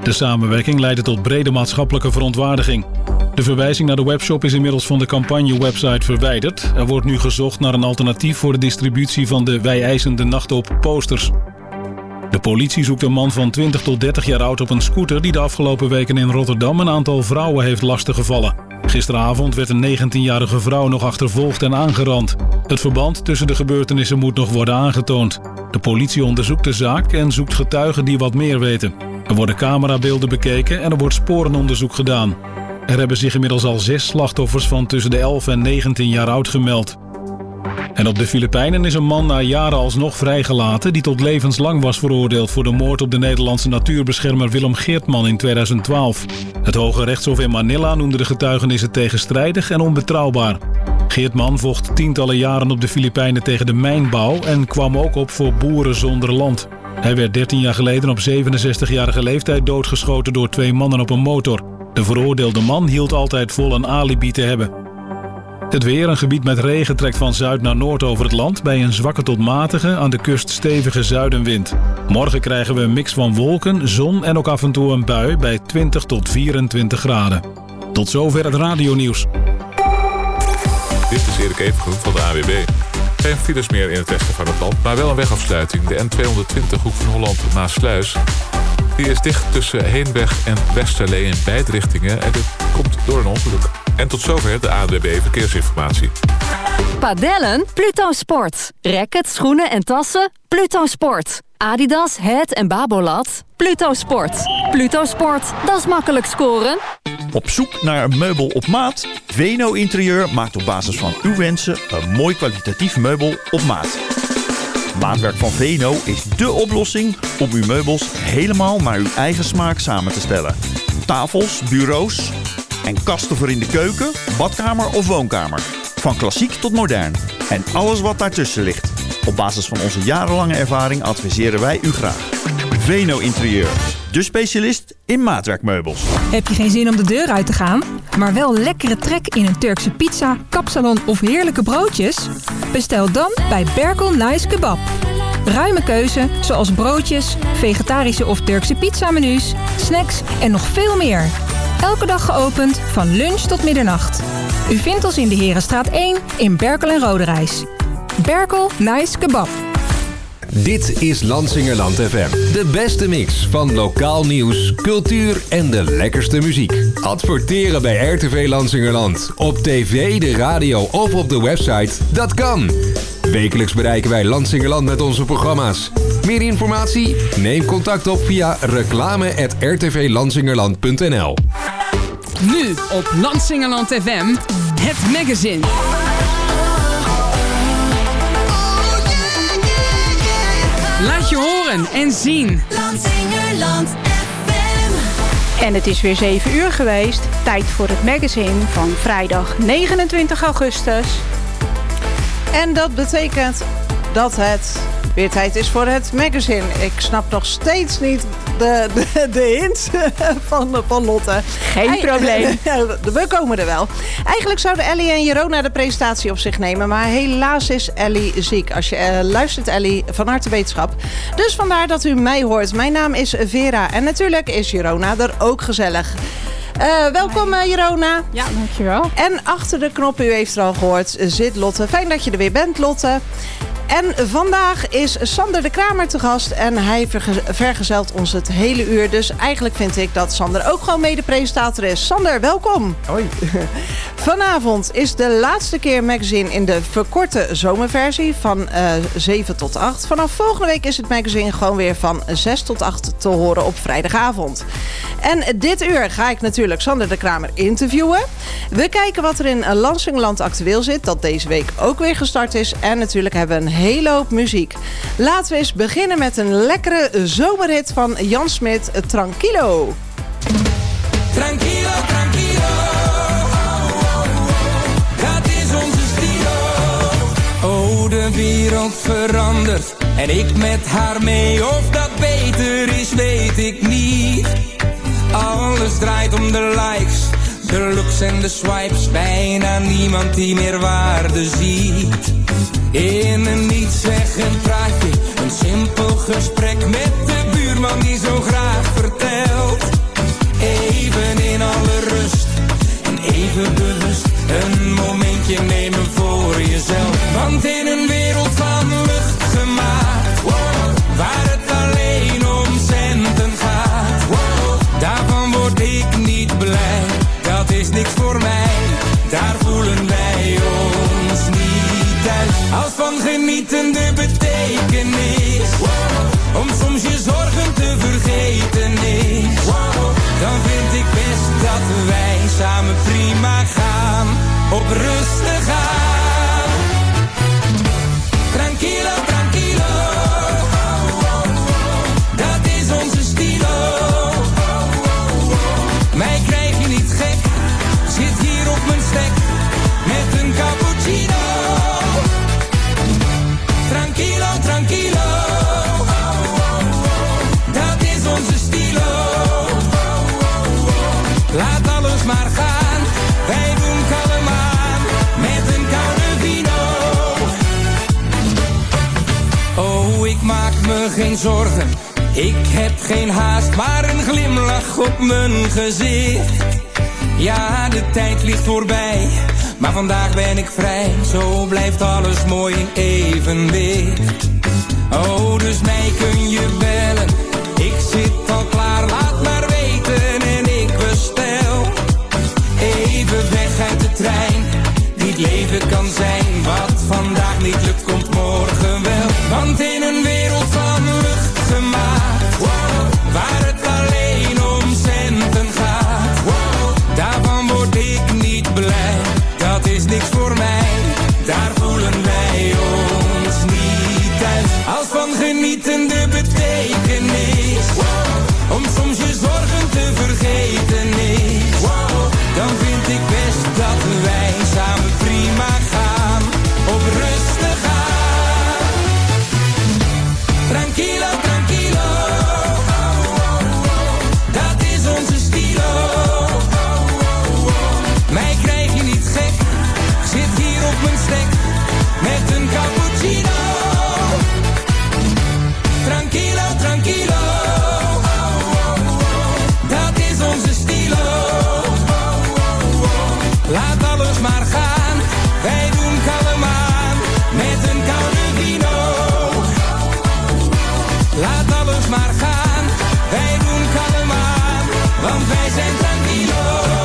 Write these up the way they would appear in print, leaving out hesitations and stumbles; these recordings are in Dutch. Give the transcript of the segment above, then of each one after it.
De samenwerking leidde tot brede maatschappelijke verontwaardiging. De verwijzing naar de webshop is inmiddels van de campagne-website verwijderd. Er wordt nu gezocht naar een alternatief voor de distributie van de Wij eisen de nacht op posters. De politie zoekt een man van 20 tot 30 jaar oud op een scooter die de afgelopen weken in Rotterdam een aantal vrouwen heeft lastiggevallen. Gisteravond werd een 19-jarige vrouw nog achtervolgd en aangerand. Het verband tussen de gebeurtenissen moet nog worden aangetoond. De politie onderzoekt de zaak en zoekt getuigen die wat meer weten. Er worden camerabeelden bekeken en er wordt sporenonderzoek gedaan. Er hebben zich inmiddels al 6 slachtoffers van tussen de 11 en 19 jaar oud gemeld. En op de Filipijnen is een man na jaren alsnog vrijgelaten die tot levenslang was veroordeeld voor de moord op de Nederlandse natuurbeschermer Willem Geertman in 2012. Het Hoge Rechtshof in Manila noemde de getuigenissen tegenstrijdig en onbetrouwbaar. Geertman vocht tientallen jaren op de Filipijnen tegen de mijnbouw en kwam ook op voor boeren zonder land. Hij werd 13 jaar geleden op 67-jarige leeftijd doodgeschoten door 2 mannen op een motor. De veroordeelde man hield altijd vol een alibi te hebben. Het weer, een gebied met regen, trekt van zuid naar noord over het land bij een zwakke tot matige, aan de kust stevige zuidenwind. Morgen krijgen we een mix van wolken, zon en ook af en toe een bui bij 20 tot 24 graden. Tot zover het radionieuws. Dit is Erik Evengroen van de AWB. Geen files meer in het westen van het land, maar wel een wegafsluiting. De N220 Hoek van Holland naar Sluis. Die is dicht tussen Heenweg en Westerlee in beide richtingen en dit komt door een ongeluk. En tot zover de ANWB Verkeersinformatie. Padellen? Pluto Sport. Rackets, schoenen en tassen? Pluto Sport. Adidas, Head en Babolat? Pluto Sport. Pluto Sport, dat is makkelijk scoren. Op zoek naar een meubel op maat? Veno Interieur maakt op basis van uw wensen een mooi kwalitatief meubel op maat. Maatwerk van Veno is dé oplossing om uw meubels helemaal naar uw eigen smaak samen te stellen. Tafels, bureaus en kasten voor in de keuken, badkamer of woonkamer. Van klassiek tot modern. En alles wat daartussen ligt. Op basis van onze jarenlange ervaring adviseren wij u graag. Veno Interieur, de specialist in maatwerkmeubels. Heb je geen zin om de deur uit te gaan, maar wel lekkere trek in een Turkse pizza, kapsalon of heerlijke broodjes? Bestel dan bij Berkel Nice Kebab. Ruime keuze, zoals broodjes, vegetarische of Turkse pizzamenu's, snacks en nog veel meer. Elke dag geopend van lunch tot middernacht. U vindt ons in de Herenstraat 1 in Berkel en Roderijs. Berkel Nice Kebab. Dit is Lansingerland FM. De beste mix van lokaal nieuws, cultuur en de lekkerste muziek. Adverteren bij RTV Lansingerland. Op tv, de radio of op de website. Dat kan. Wekelijks bereiken wij Lansingerland met onze programma's. Meer informatie? Neem contact op via reclame@rtvlansingerland.nl. Nu op Lansingerland FM, het magazine. Laat je horen en zien. Lansingerland FM. En het is weer 7 uur geweest. Tijd voor het magazine van vrijdag 29 augustus. En dat betekent dat het weer tijd is voor het magazine. Ik snap nog steeds niet de hints van Lotte. Geen probleem. We komen er wel. Eigenlijk zouden Ellie en Jerona de presentatie op zich nemen. Maar helaas is Ellie ziek. Als je luistert, Ellie, van harte wetenschap. Dus vandaar dat u mij hoort. Mijn naam is Vera. En natuurlijk is Jerona er ook gezellig. Welkom Jerona. Ja, dankjewel. En achter de knop, u heeft er al gehoord, zit Lotte. Fijn dat je er weer bent, Lotte. En vandaag is Sander de Kramer te gast en hij vergezelt ons het hele uur. Dus eigenlijk vind ik dat Sander ook gewoon mede-presentator is. Sander, welkom. Hoi. Vanavond is de laatste keer magazine in de verkorte zomerversie van 7 tot 8. Vanaf volgende week is het magazine gewoon weer van 6 tot 8 te horen op vrijdagavond. En dit uur ga ik natuurlijk Sander de Kramer interviewen. We kijken wat er in Lansingerland actueel zit, dat deze week ook weer gestart is. En natuurlijk hebben we een hele hoop muziek. Laten we eens beginnen met een lekkere zomerhit van Jan Smit, Tranquilo. Tranquilo, tranquilo. Dat is onze stilo. Oh, de wereld verandert en ik met haar mee. Of dat beter is, weet ik niet. Alles draait om de likes, de looks en de swipes. Bijna niemand die meer waarde ziet. In een nietszeggend praatje, een simpel gesprek met de buurman die zo graag vertelt maar gaan. Wij doen kalm aan met een koude vino. Oh, ik maak me geen zorgen. Ik heb geen haast, maar een glimlach op mijn gezicht. Ja, de tijd vliegt voorbij, maar vandaag ben ik vrij. Zo blijft alles mooi in evenwicht. Oh, dus mij kun je bellen. Ik zit al klaar, laat maar weten en ik bestel. Even weg uit de trein, die het leven kan zijn. Wat vandaag niet lukt, komt morgen wel. Want in een wereld van luchtgemaakt, wow, waar het alleen om centen gaat, wow, daarvan word ik niet blij. Dat is niks voor mij, daar voelen wij ons niet thuis. Als van genieten de betekenis, wow, om soms je zorgen te vergeten is, wow, dan vind ik best dat wij samen prima gaan, op rustig aan. Tranquilo, tranquilo, dat is onze stilo. Mij krijg je niet gek, zit hier op mijn stek met een cappuccino. Tranquilo, tranquilo, dat is onze stilo. Laat alles maar gaan, wij doen kalm aan met een koude vino. Laat alles maar gaan, wij doen kalm aan, want wij zijn tranquilo.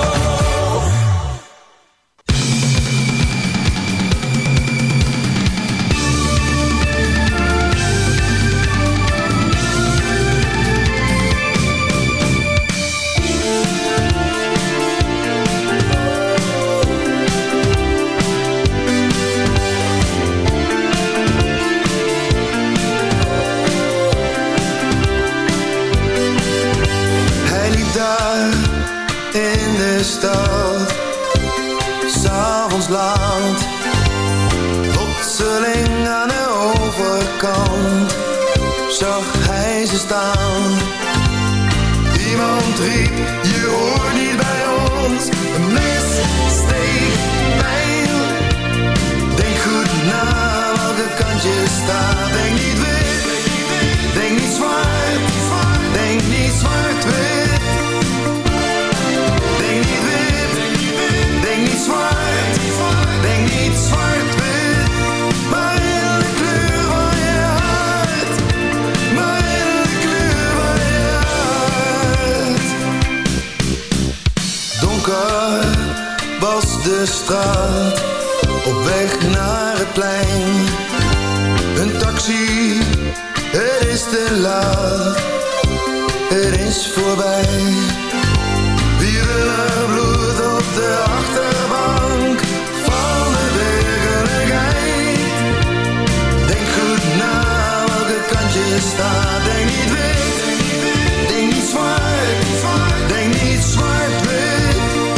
In de stad, 's'avonds laat, plotseling aan de overkant zag hij ze staan. Iemand riep, je hoort niet bij ons, een mes, steek, pijl. Denk goed na welke kant je staat. Denk niet wit, denk niet zwart, denk niet zwart-wit. Denk niet wit, denk niet zwart, denk niet zwart-wit. Maar in de kleur van je hart, maar in de kleur van je hart. Donker was de straat, op weg naar het plein. Een taxi, het is te laat, het is voorbij. Wielerbloed op de achterbank van de werkelijkheid. Denk goed na welke kant je staat. Denk niet wit, denk niet zwart, denk niet zwart-wit.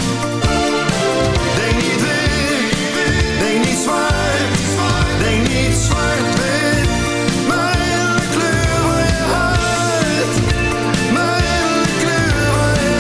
Denk niet wit, denk niet zwart, denk niet zwart-wit. Maar in de kleur van je hart, maar in de kleur van je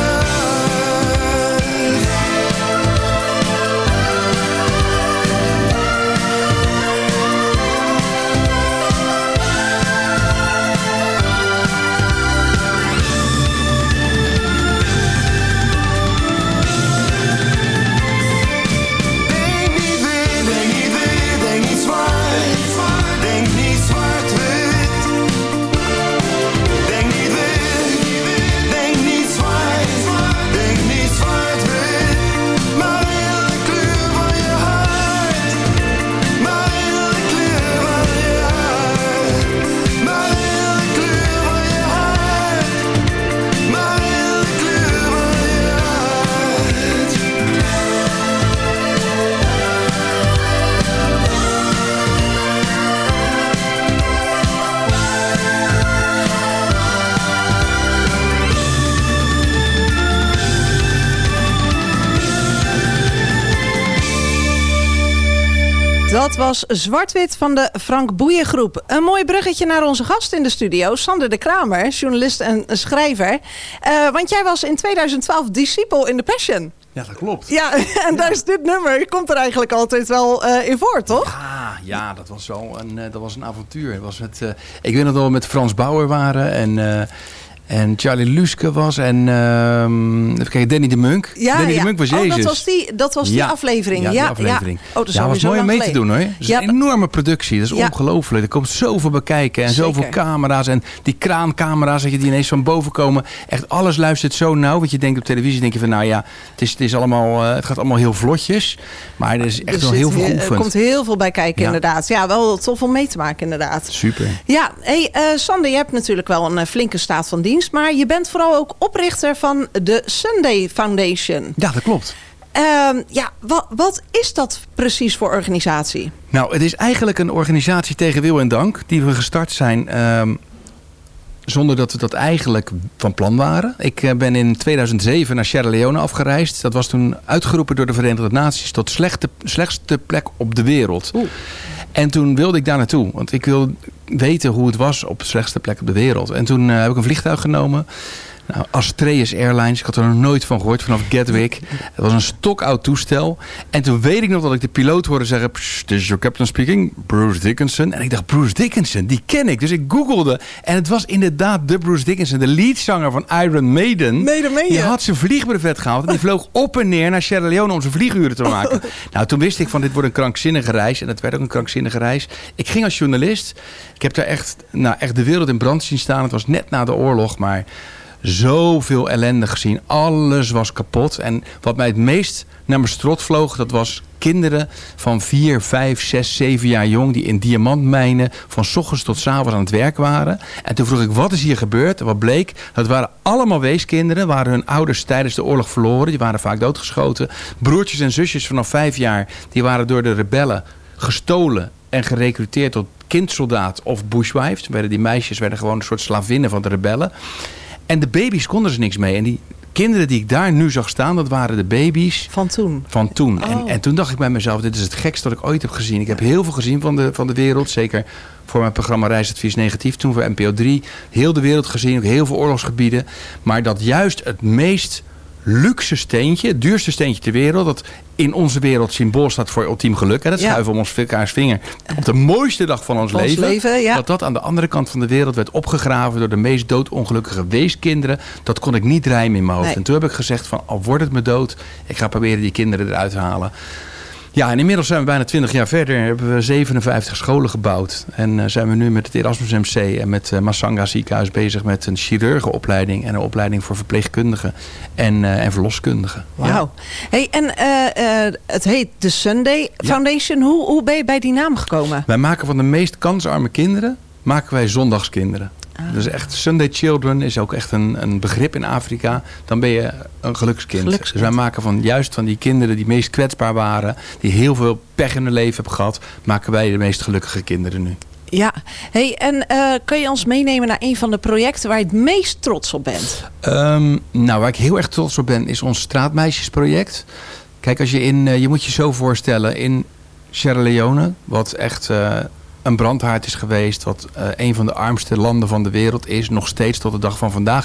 Dat was Zwart-Wit van de Frank Boeien Groep. Een mooi bruggetje naar onze gast in de studio, Sander de Kramer, journalist en schrijver. Want jij was in 2012 discipel in The Passion. Ja, dat klopt. Ja, en daar is dit nummer, komt er eigenlijk altijd wel in voor, toch? Ja, dat was wel een avontuur. Het was ik weet nog dat we met Frans Bauer waren en Charlie Luske was en even kijken, Danny de Munk. Danny de Munk was Jezus. Dat was die aflevering. Ja, die aflevering. Ja. Oh, dat was mooi om mee te doen, hoor. Dat is een enorme productie. Dat is ongelooflijk. Er komt zoveel bekijken en zoveel camera's. En die kraancamera's, dat je die ineens van boven komen. Echt alles luistert zo nauw. Want je denkt op televisie, denk je van het is allemaal, het gaat allemaal heel vlotjes. Maar er is echt wel heel veel geoefend. Er komt heel veel bij kijken, inderdaad. Ja, wel tof om mee te maken, inderdaad. Super. Ja, Sander, je hebt natuurlijk wel een flinke staat van dienst. Maar je bent vooral ook oprichter van de Sunday Foundation. Ja, dat klopt. Wat is dat precies voor organisatie? Nou, het is eigenlijk een organisatie tegen wil en dank. Die we gestart zijn zonder dat we dat eigenlijk van plan waren. Ik ben in 2007 naar Sierra Leone afgereisd. Dat was toen uitgeroepen door de Verenigde Naties tot slechtste plek op de wereld. En toen wilde ik daar naartoe. Want ik wil weten hoe het was op de slechtste plek op de wereld. En toen heb ik een vliegtuig genomen. Nou, Astreus Airlines. Ik had er nog nooit van gehoord vanaf Gatwick. Het was een stokoud toestel. En toen weet ik nog dat ik de piloot hoorde zeggen... This is your captain speaking, Bruce Dickinson. En ik dacht, Bruce Dickinson, die ken ik. Dus ik googelde. En het was inderdaad de Bruce Dickinson. De leadzanger van Iron Maiden. Die had zijn vliegbrevet gehaald. En die vloog op en neer naar Sierra Leone om zijn vlieguren te maken. Nou, toen wist ik van dit wordt een krankzinnige reis. En het werd ook een krankzinnige reis. Ik ging als journalist. Ik heb daar echt de wereld in brand zien staan. Het was net na de oorlog, maar... Zoveel ellende gezien. Alles was kapot. En wat mij het meest naar mijn strot vloog... dat was kinderen van 4, 5, 6, 7 jaar jong... die in diamantmijnen van 's ochtends tot 's avonds aan het werk waren. En toen vroeg ik, wat is hier gebeurd? En wat bleek? Dat waren allemaal weeskinderen. Waren hun ouders tijdens de oorlog verloren. Die waren vaak doodgeschoten. Broertjes en zusjes vanaf 5 jaar... die waren door de rebellen gestolen... en gerecruiteerd tot kindsoldaat of bushwives. Die meisjes werden gewoon een soort slavinnen van de rebellen... En de baby's konden er niks mee. En die kinderen die ik daar nu zag staan, dat waren de baby's... Van toen. Oh. En toen dacht ik bij mezelf, dit is het gekste dat ik ooit heb gezien. Ik heb heel veel gezien van de wereld. Zeker voor mijn programma Reisadvies Negatief. Toen voor NPO 3. Heel de wereld gezien. Ook heel veel oorlogsgebieden. Maar dat juist het meest luxe steentje, het duurste steentje ter wereld... dat in onze wereld symbool staat voor ultiem geluk. En dat schuiven we om ons elkaars vinger op de mooiste dag van ons leven. Dat aan de andere kant van de wereld werd opgegraven... door de meest doodongelukkige weeskinderen. Dat kon ik niet rijmen in mijn hoofd. Nee. En toen heb ik gezegd van, al wordt het me dood... ik ga proberen die kinderen eruit te halen. Ja, en inmiddels zijn we bijna 20 jaar verder. Hebben we 57 scholen gebouwd. En zijn we nu met het Erasmus MC en met Masanga ziekenhuis bezig met een chirurgenopleiding en een opleiding voor verpleegkundigen en verloskundigen. Wauw. Ja. Hey, en het heet de Sunday Foundation. Ja. Hoe ben je bij die naam gekomen? Wij maken van de meest kansarme kinderen, maken wij zondagskinderen. Dus echt Sunday Children is ook echt een begrip in Afrika. Dan ben je een gelukskind. Dus wij maken van die kinderen die meest kwetsbaar waren... die heel veel pech in hun leven hebben gehad... maken wij de meest gelukkige kinderen nu. Ja, hey, en kun je ons meenemen naar een van de projecten... waar je het meest trots op bent? Waar ik heel erg trots op ben... is ons straatmeisjesproject. Kijk, als je moet je zo voorstellen... in Sierra Leone, wat echt... een brandhaard is geweest, wat een van de armste landen van de wereld is, nog steeds tot de dag van vandaag.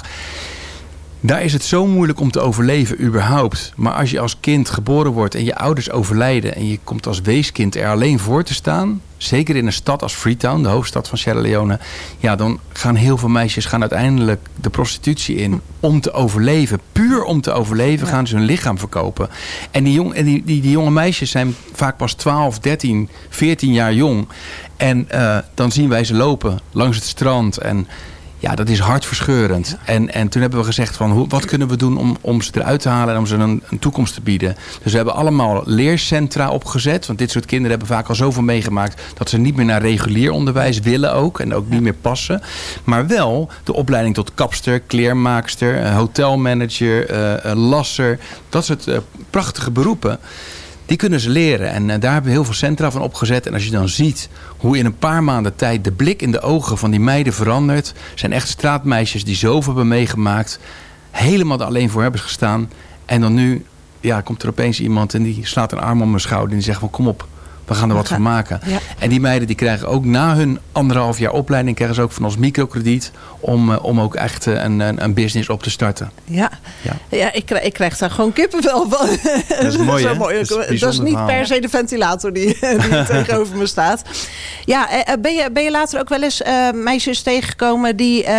Daar is het zo moeilijk om te overleven, überhaupt. Maar als je als kind geboren wordt en je ouders overlijden... en je komt als weeskind er alleen voor te staan... zeker in een stad als Freetown, de hoofdstad van Sierra Leone... ja, dan gaan heel veel meisjes uiteindelijk de prostitutie in om te overleven. Puur om te overleven gaan ze hun lichaam verkopen. En die jonge meisjes zijn vaak pas 12, 13, 14 jaar jong... En dan zien wij ze lopen langs het strand. En ja, dat is hartverscheurend. Ja. En toen hebben we gezegd van wat kunnen we doen om ze eruit te halen en om ze een toekomst te bieden. Dus we hebben allemaal leercentra opgezet. Want dit soort kinderen hebben vaak al zoveel meegemaakt dat ze niet meer naar regulier onderwijs willen ook. En ook niet meer passen. Maar wel de opleiding tot kapster, kleermaakster, hotelmanager, lasser. Dat soort prachtige beroepen. Die kunnen ze leren. En daar hebben we heel veel centra van opgezet. En als je dan ziet hoe in een paar maanden tijd de blik in de ogen van die meiden verandert. Zijn echt straatmeisjes die zoveel hebben meegemaakt. Helemaal er alleen voor hebben gestaan. En dan nu komt er opeens iemand en die slaat een arm om mijn schouder. En die zegt van kom op, We gaan er wat van maken. Ja. En die meiden die krijgen ook na hun 1,5 jaar opleiding... krijgen ze ook van ons microkrediet... om ook echt een business op te starten. Ja. Ik krijg daar gewoon kippenvel van. Dat is mooi, zo mooi. Dat is niet per se de ventilator die tegenover me staat. Ja, ben je later ook wel eens meisjes tegengekomen...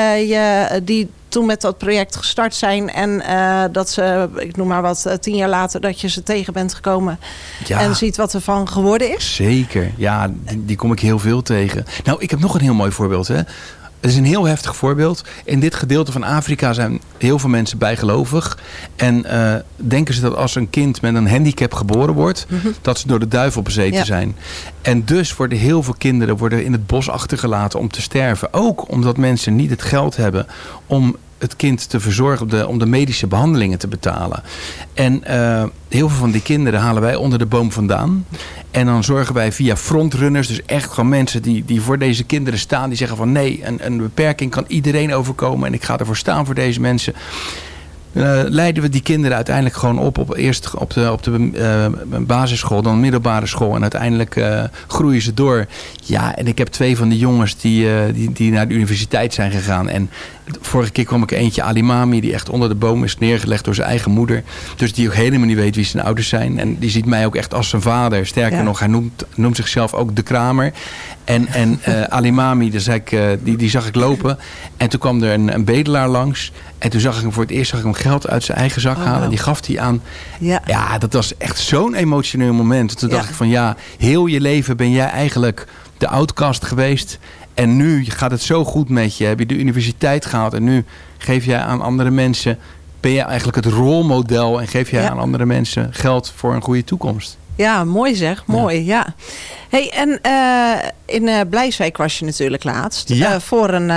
die toen met dat project gestart zijn... en dat ze, ik noem maar wat, 10 jaar later... dat je ze tegen bent gekomen en ziet wat er van geworden is? Zeker, ja, die kom ik heel veel tegen. Nou, ik heb nog een heel mooi voorbeeld, hè. Het is een heel heftig voorbeeld. In dit gedeelte van Afrika zijn heel veel mensen bijgelovig. En denken ze dat als een kind met een handicap geboren wordt... dat ze door de duivel bezeten zijn. En dus worden heel veel kinderen in het bos achtergelaten om te sterven. Ook omdat mensen niet het geld hebben om het kind te verzorgen, om de medische behandelingen te betalen. En heel veel van die kinderen halen wij onder de boom vandaan. En dan zorgen wij via frontrunners, dus echt gewoon mensen die voor deze kinderen staan, die zeggen van nee, een beperking kan iedereen overkomen en ik ga ervoor staan voor deze mensen. Leiden we die kinderen uiteindelijk gewoon eerst op de basisschool, dan middelbare school en uiteindelijk groeien ze door. Ja, en ik heb 2 van die jongens die naar de universiteit zijn gegaan. En vorige keer kwam ik eentje, Alimami, die echt onder de boom is neergelegd door zijn eigen moeder. Dus die ook helemaal niet weet wie zijn ouders zijn. En die ziet mij ook echt als zijn vader. Sterker nog, hij noemt zichzelf ook de Kramer. En Alimami, die zag ik lopen. En toen kwam er een bedelaar langs. En toen zag ik hem voor het eerst geld uit zijn eigen zak halen. En die gaf hij aan. Ja, dat was echt zo'n emotioneel moment. Toen dacht ik van heel je leven ben jij eigenlijk de outcast geweest. En nu gaat het zo goed met je. Heb je de universiteit gehaald. En nu geef jij aan andere mensen. Ben je eigenlijk het rolmodel. En geef jij aan andere mensen geld voor een goede toekomst. Ja, mooi zeg. Mooi, ja. Hey, en in Blijswijk was je natuurlijk laatst. Voor een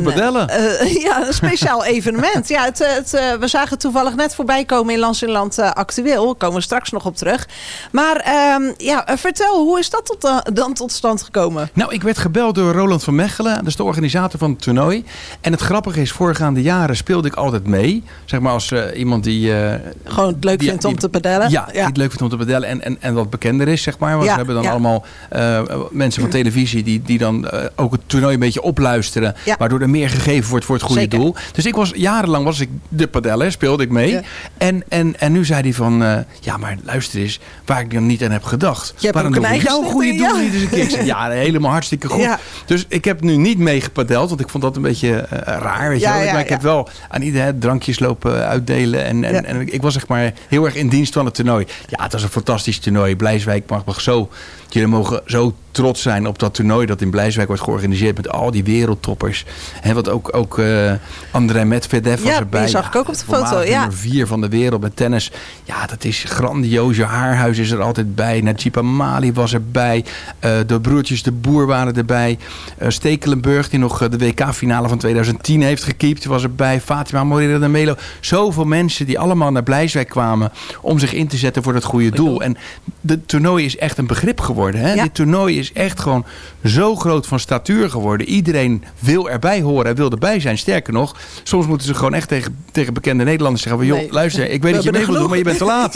speciaal evenement. Ja, we zagen het toevallig net voorbij komen in Lansingerland Actueel. Daar komen we straks nog op terug. Maar vertel, hoe is dat dan tot stand gekomen? Nou, ik werd gebeld door Roland van Mechelen. Dat is de organisator van het toernooi. En het grappige is, voorgaande jaren speelde ik altijd mee. Zeg maar als iemand die... gewoon het leuk vindt om te padellen. Ja, die het leuk vindt om te padellen en wat bekender is, zeg maar. Want we hebben dan allemaal mensen van televisie die dan ook het toernooi een beetje opluisteren. Ja. Waardoor er meer gegeven wordt voor het goede doel. Dus jarenlang was ik de padeller, speelde ik mee. Ja. En nu zei hij van, maar luister eens, waar ik dan niet aan heb gedacht. Waarom doe ik jouw goede doel niet eens een keer? Ik zei, helemaal hartstikke goed. Ja. Dus ik heb nu niet meegepadeld, want ik vond dat een beetje raar. Weet je wel. Maar ik heb wel aan iedereen drankjes lopen uitdelen. En ik was zeg maar heel erg in dienst van het toernooi. Ja, het was een fantastisch toernooi. Blijswijk mag zo... Jullie mogen zo trots zijn op dat toernooi dat in Blijswijk wordt georganiseerd met al die wereldtoppers. En wat ook André Medvedev was erbij. Die zag ik ook op de foto. Nummer 4 van de wereld met tennis. Ja, dat is grandioos. Je Haarhuis is er altijd bij. Najib Amali was erbij. De broertjes De Boer waren erbij. Stekelenburg, die nog de WK-finale van 2010 heeft gekiept, was erbij. Fatima Moreira de Melo. Zoveel mensen die allemaal naar Blijswijk kwamen om zich in te zetten voor het goede doel. En het toernooi is echt een begrip geworden. Hè? Ja. Dit toernooi is echt gewoon zo groot van statuur geworden. Iedereen wil erbij horen en wil erbij zijn. Sterker nog, soms moeten ze gewoon echt tegen bekende Nederlanders zeggen van, joh, luister, ik weet dat je mee wil doen, maar je bent te laat.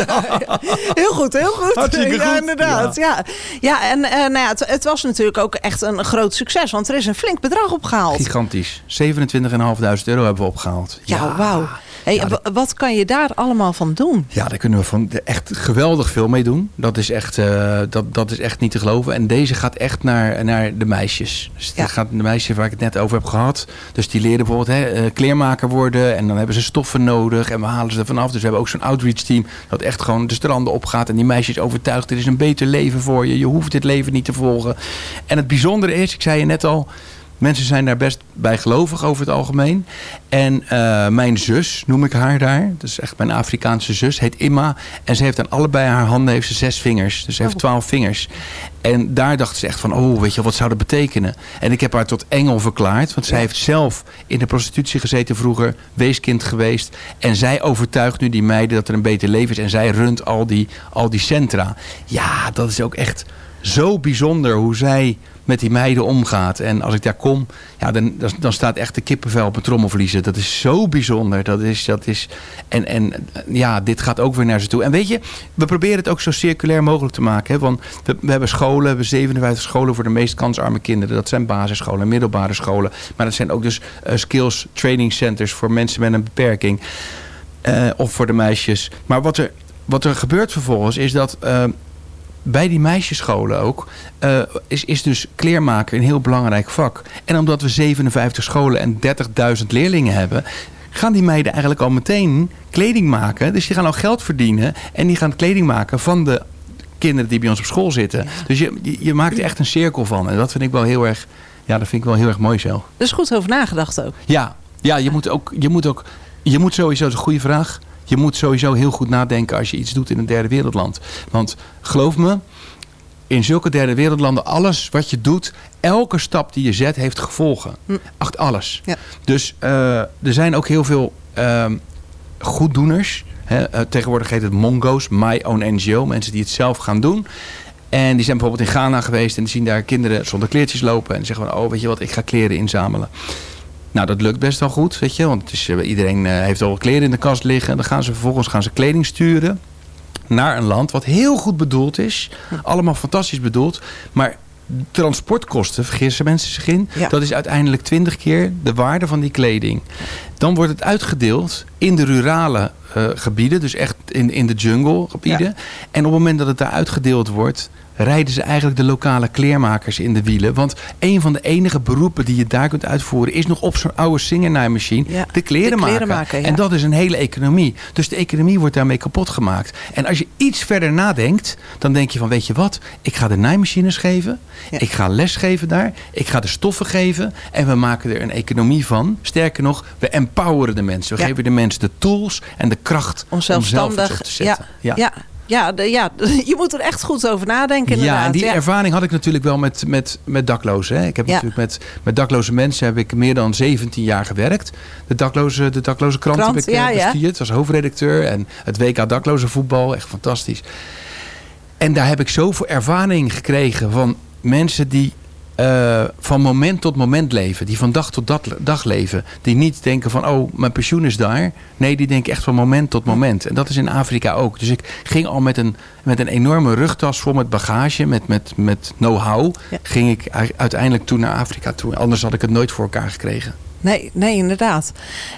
Heel goed. Hartstikke goed. Ja, inderdaad. Ja, en het was natuurlijk ook echt een groot succes, want er is een flink bedrag opgehaald. Gigantisch. €27.500 hebben we opgehaald. Ja, wauw. Hey, wat kan je daar allemaal van doen? Ja, daar kunnen we echt geweldig veel mee doen. Dat is echt, dat is echt niet te geloven. En deze gaat echt naar de meisjes. Dus dat gaat de meisjes waar ik het net over heb gehad. Dus die leren bijvoorbeeld kleermaker worden. En dan hebben ze stoffen nodig. En we halen ze er vanaf. Dus we hebben ook zo'n outreach team dat echt gewoon de stranden opgaat. En die meisjes overtuigt, dit is een beter leven voor je. Je hoeft dit leven niet te volgen. En het bijzondere is, ik zei je net al, mensen zijn daar best bijgelovig over het algemeen. En mijn zus, noem ik haar daar. Dat is echt mijn Afrikaanse zus. Heet Imma. En ze heeft aan allebei haar handen heeft ze 6 vingers. Dus ze heeft 12 vingers. En daar dacht ze echt van, weet je, wat zou dat betekenen? En ik heb haar tot engel verklaard. Want zij heeft zelf in de prostitutie gezeten vroeger. Weeskind geweest. En zij overtuigt nu die meiden dat er een beter leven is. En zij runt al die centra. Ja, dat is ook echt zo bijzonder hoe zij met die meiden omgaat. En als ik daar kom, ja, dan staat echt de kippenvel op mijn trommelvliezen. Dat is zo bijzonder. Dat is en ja, dit gaat ook weer naar ze toe. En weet je, we proberen het ook zo circulair mogelijk te maken. Hè? Want we hebben scholen, we hebben 57 scholen voor de meest kansarme kinderen. Dat zijn basisscholen, middelbare scholen. Maar dat zijn ook dus skills training centers voor mensen met een beperking. Of voor de meisjes. Maar wat er gebeurt vervolgens is dat bij die meisjesscholen ook is dus kleermaker een heel belangrijk vak. En omdat we 57 scholen en 30.000 leerlingen hebben, gaan die meiden eigenlijk al meteen kleding maken. Dus die gaan al geld verdienen en die gaan kleding maken van de kinderen die bij ons op school zitten. Ja. Dus je maakt er echt een cirkel van. En dat vind ik wel heel erg, ja, dat vind ik wel heel erg mooi zo. Er is goed over nagedacht ook. Ja, je moet sowieso, dat is een goede vraag. Je moet sowieso heel goed nadenken als je iets doet in een derde wereldland. Want geloof me, in zulke derde wereldlanden, alles wat je doet, elke stap die je zet, heeft gevolgen. Echt alles. Ja. Dus er zijn ook heel veel goeddoeners. Tegenwoordig heet het Mongo's, My Own NGO. Mensen die het zelf gaan doen. En die zijn bijvoorbeeld in Ghana geweest en die zien daar kinderen zonder kleertjes lopen. En die zeggen van, oh, weet je wat, ik ga kleren inzamelen. Nou, dat lukt best wel goed, weet je. Want iedereen heeft al kleren in de kast liggen. Dan gaan ze vervolgens kleding sturen naar een land wat heel goed bedoeld is. Allemaal fantastisch bedoeld. Maar transportkosten, vergissen mensen zich in. Ja. Dat is uiteindelijk 20 keer de waarde van die kleding. Dan wordt het uitgedeeld in de rurale gebieden. Dus echt in de jungle gebieden. Ja. En op het moment dat het daar uitgedeeld wordt, rijden ze eigenlijk de lokale kleermakers in de wielen. Want een van de enige beroepen die je daar kunt uitvoeren is nog op zo'n oude Singer-naaimachine de kleren maken. Ja. En dat is een hele economie. Dus de economie wordt daarmee kapot gemaakt. En als je iets verder nadenkt, dan denk je van, weet je wat? Ik ga de naaimachines geven. Ja. Ik ga les geven daar. Ik ga de stoffen geven. En we maken er een economie van. Sterker nog, we empoweren de mensen. We geven de mensen de tools en de kracht om zelf iets op te zetten. Ja, je moet er echt goed over nadenken inderdaad. Ja, en die ervaring had ik natuurlijk wel met daklozen. Hè. Ik heb natuurlijk met dakloze mensen heb ik meer dan 17 jaar gewerkt. De dakloze krant heb ik bestuurd als hoofdredacteur. En het WK dakloze voetbal, echt fantastisch. En daar heb ik zoveel ervaring gekregen van mensen die van moment tot moment leven. Die van dag tot dag leven. Die niet denken van, oh, mijn pensioen is daar. Nee, die denken echt van moment tot moment. En dat is in Afrika ook. Dus ik ging al met een enorme rugtas vol met bagage, met know-how. Ja. Ging ik uiteindelijk toen naar Afrika toe. Anders had ik het nooit voor elkaar gekregen. Nee, inderdaad.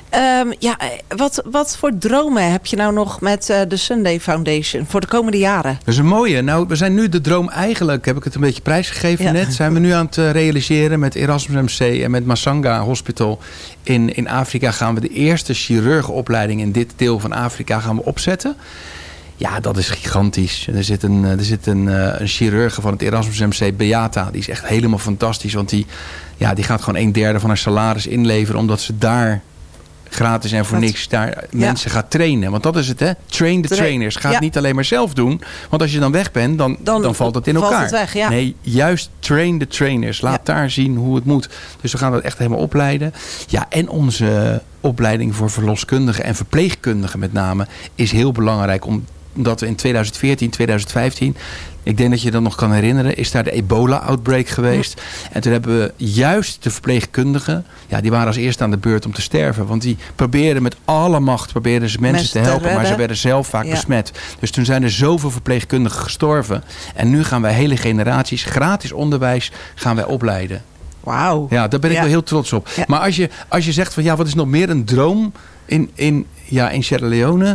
Wat voor dromen heb je nou nog met de Sunday Foundation voor de komende jaren? Dat is een mooie. Nou, we zijn nu de droom eigenlijk, heb ik het een beetje prijsgegeven net. Zijn we nu aan het realiseren met Erasmus MC en met Masanga Hospital. In Afrika gaan we de eerste chirurgenopleiding in dit deel van Afrika gaan we opzetten. Ja, dat is gigantisch. Er zit een chirurg van het Erasmus MC, Beata. Die is echt helemaal fantastisch. Want die gaat gewoon 1/3 van haar salaris inleveren. Omdat ze daar gratis en voor niks daar mensen gaat trainen. Want dat is het, hè? Train the trainers. Ga het niet alleen maar zelf doen. Want als je dan weg bent, dan valt het in elkaar. Het weg, ja. Nee, juist train the trainers. Laat daar zien hoe het moet. Dus we gaan dat echt helemaal opleiden. Ja, en onze opleiding voor verloskundigen en verpleegkundigen met name is heel belangrijk. Omdat we in 2014, 2015... ik denk dat je dat nog kan herinneren, is daar de ebola-outbreak geweest. Ja. En toen hebben we juist de verpleegkundigen, die waren als eerste aan de beurt om te sterven. Want die probeerden met alle macht mensen te helpen, maar ze werden zelf vaak besmet. Dus toen zijn er zoveel verpleegkundigen gestorven. En nu gaan wij hele generaties gratis onderwijs gaan wij opleiden. Wauw. Ja, daar ben ik wel heel trots op. Ja. Maar als je zegt van wat is nog meer een droom in Sierra Leone?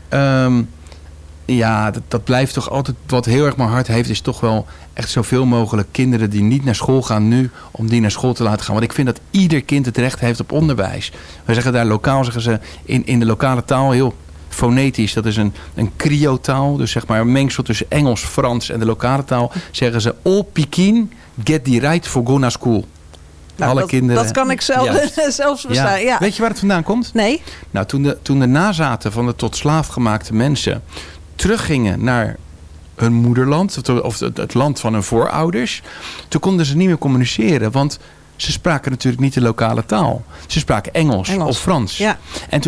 Dat blijft toch altijd, wat heel erg mijn hart heeft, is toch wel echt zoveel mogelijk kinderen die niet naar school gaan nu, om die naar school te laten gaan. Want ik vind dat ieder kind het recht heeft op onderwijs. We zeggen daar lokaal, zeggen ze in de lokale taal heel fonetisch, dat is een Krio-taal, dus zeg maar een mengsel tussen Engels, Frans en de lokale taal, zeggen ze, all Pikin get the right for go naar school. Nou, dat kan ik zelfs verstaan. Ja. Weet je waar het vandaan komt? Nee. Nou, toen de nazaten van de tot slaaf gemaakte mensen teruggingen naar hun moederland, of het land van hun voorouders, toen konden ze niet meer communiceren, want ze spraken natuurlijk niet de lokale taal. Ze spraken Engels. Of Frans. Ja. En toen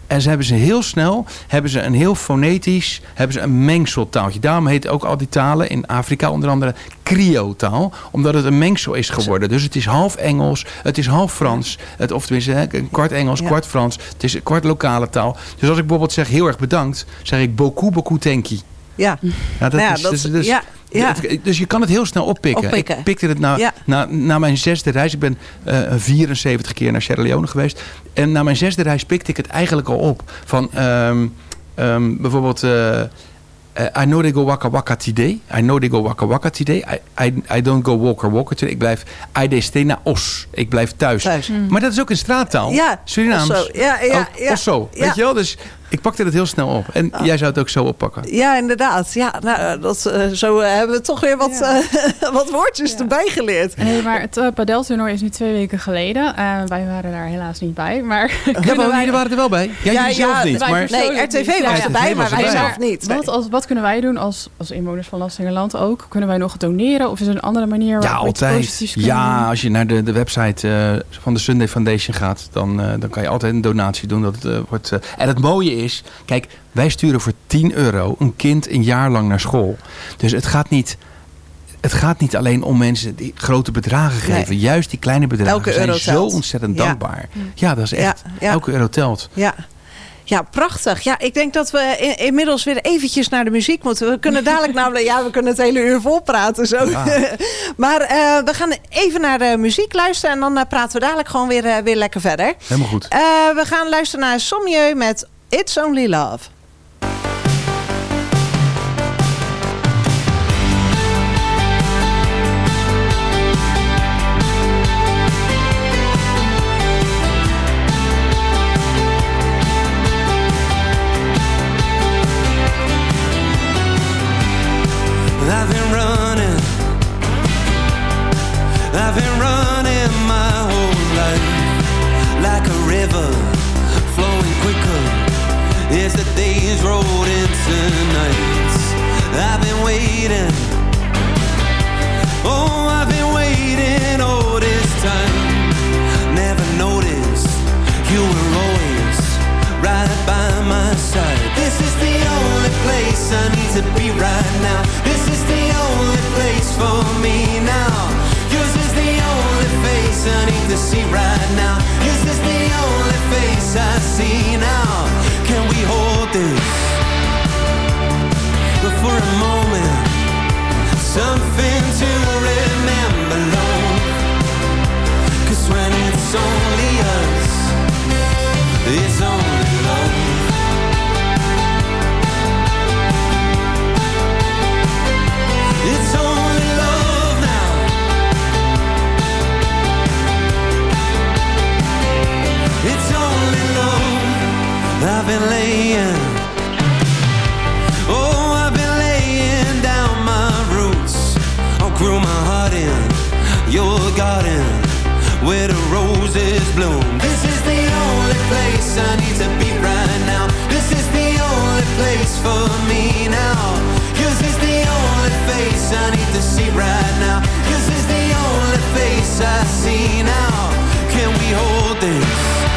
En ze hebben heel snel een heel fonetisch, een mengseltaaltje. Daarom heet ook al die talen in Afrika onder andere Krio-taal. Omdat het een mengsel is geworden. Dus het is half Engels, het is half Frans. Of tenminste, een kwart Engels, kwart Frans. Het is een kwart lokale taal. Dus als ik bijvoorbeeld zeg heel erg bedankt, zeg ik beaucoup, beaucoup thank you. Ja. Dus je kan het heel snel oppikken. Ik pikte het na mijn 6e reis. Ik ben 74 keer naar Sierra Leone geweest. En na mijn 6e reis pikte ik het eigenlijk al op. Van bijvoorbeeld... I know they go waka waka today. I know they go waka waka today. I don't go walker walker today. Ik blijf I stay na os. Ik blijf thuis. Maar dat is ook een straattaal. Ja. Surinaams. Osso. Ja. Osso. Weet je wel? Dus ik pakte het heel snel op. En jij zou het ook zo oppakken. Ja, inderdaad. Ja, nou, zo hebben we toch weer wat woordjes erbij geleerd. Nee, maar het padeltoernooi is nu 2 weken geleden. Wij waren daar helaas niet bij. Maar jullie waren er wel bij. Jij zelf niet. Maar... Nee, RTV was erbij, maar wij zelf niet. Wat kunnen wij doen als inwoners van Lassingerland ook? Kunnen wij nog doneren? Of is er een andere manier waarop we altijd. positief kunnen doen? Ja, als je naar de website van de Sunday Foundation gaat, dan kan je altijd een donatie doen. En het mooie is, kijk, wij sturen voor €10 een kind een jaar lang naar school. Dus het gaat niet alleen om mensen die grote bedragen geven. Nee. Juist die kleine bedragen zijn zo ontzettend dankbaar. Ja, dat is echt. Elke euro telt. Ja. Ja, prachtig. Ja, ik denk dat we inmiddels weer eventjes naar de muziek moeten. We kunnen dadelijk namelijk... Ja, we kunnen het hele uur vol praten zo. Ja. Maar we gaan even naar de muziek luisteren. En dan praten we dadelijk gewoon weer lekker verder. Helemaal goed. We gaan luisteren naar Sommieu met It's Only Love. I've been running my whole life like a river flowing quicker as the days rolled into nights. I've been waiting, oh I've been waiting all this time. Never noticed you were always right by my side. This is the only place I need to be right now. This is the only place for me now. Yours is the only face I need to see right now. This is the only face I see now. Can we hold this for a moment? Something to remember, Lord. 'Cause when it's only us, it's only love. It's only love now. It's only love. I've been laying, oh I've been laying down my roots. I'll grow my heart in your garden where the roses bloom. This is the only place I need to be right now. This is the only place for me now. Yours is the only face I need to see right now. Yours is the only face I see now. Can we hold this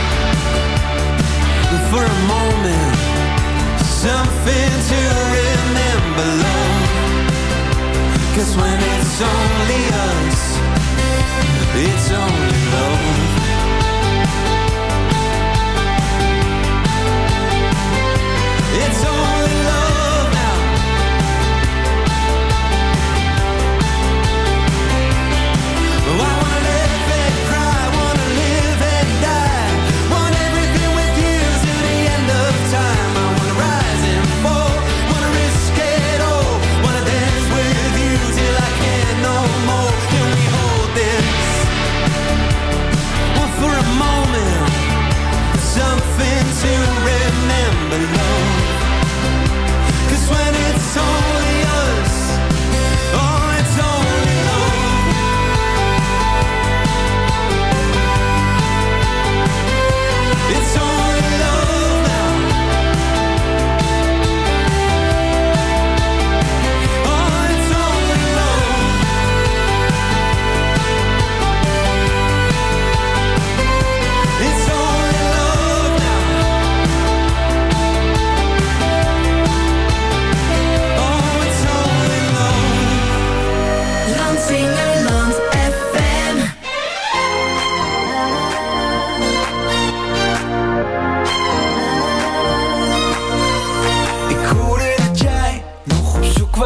for a moment? Something to remember, love. 'Cause when it's only us, it's only love. It's only love now. I wanna live and cry, wanna live and die. Want everything with you to the end of time. I wanna rise and fall, wanna risk it all. Wanna dance with you till I can't no more.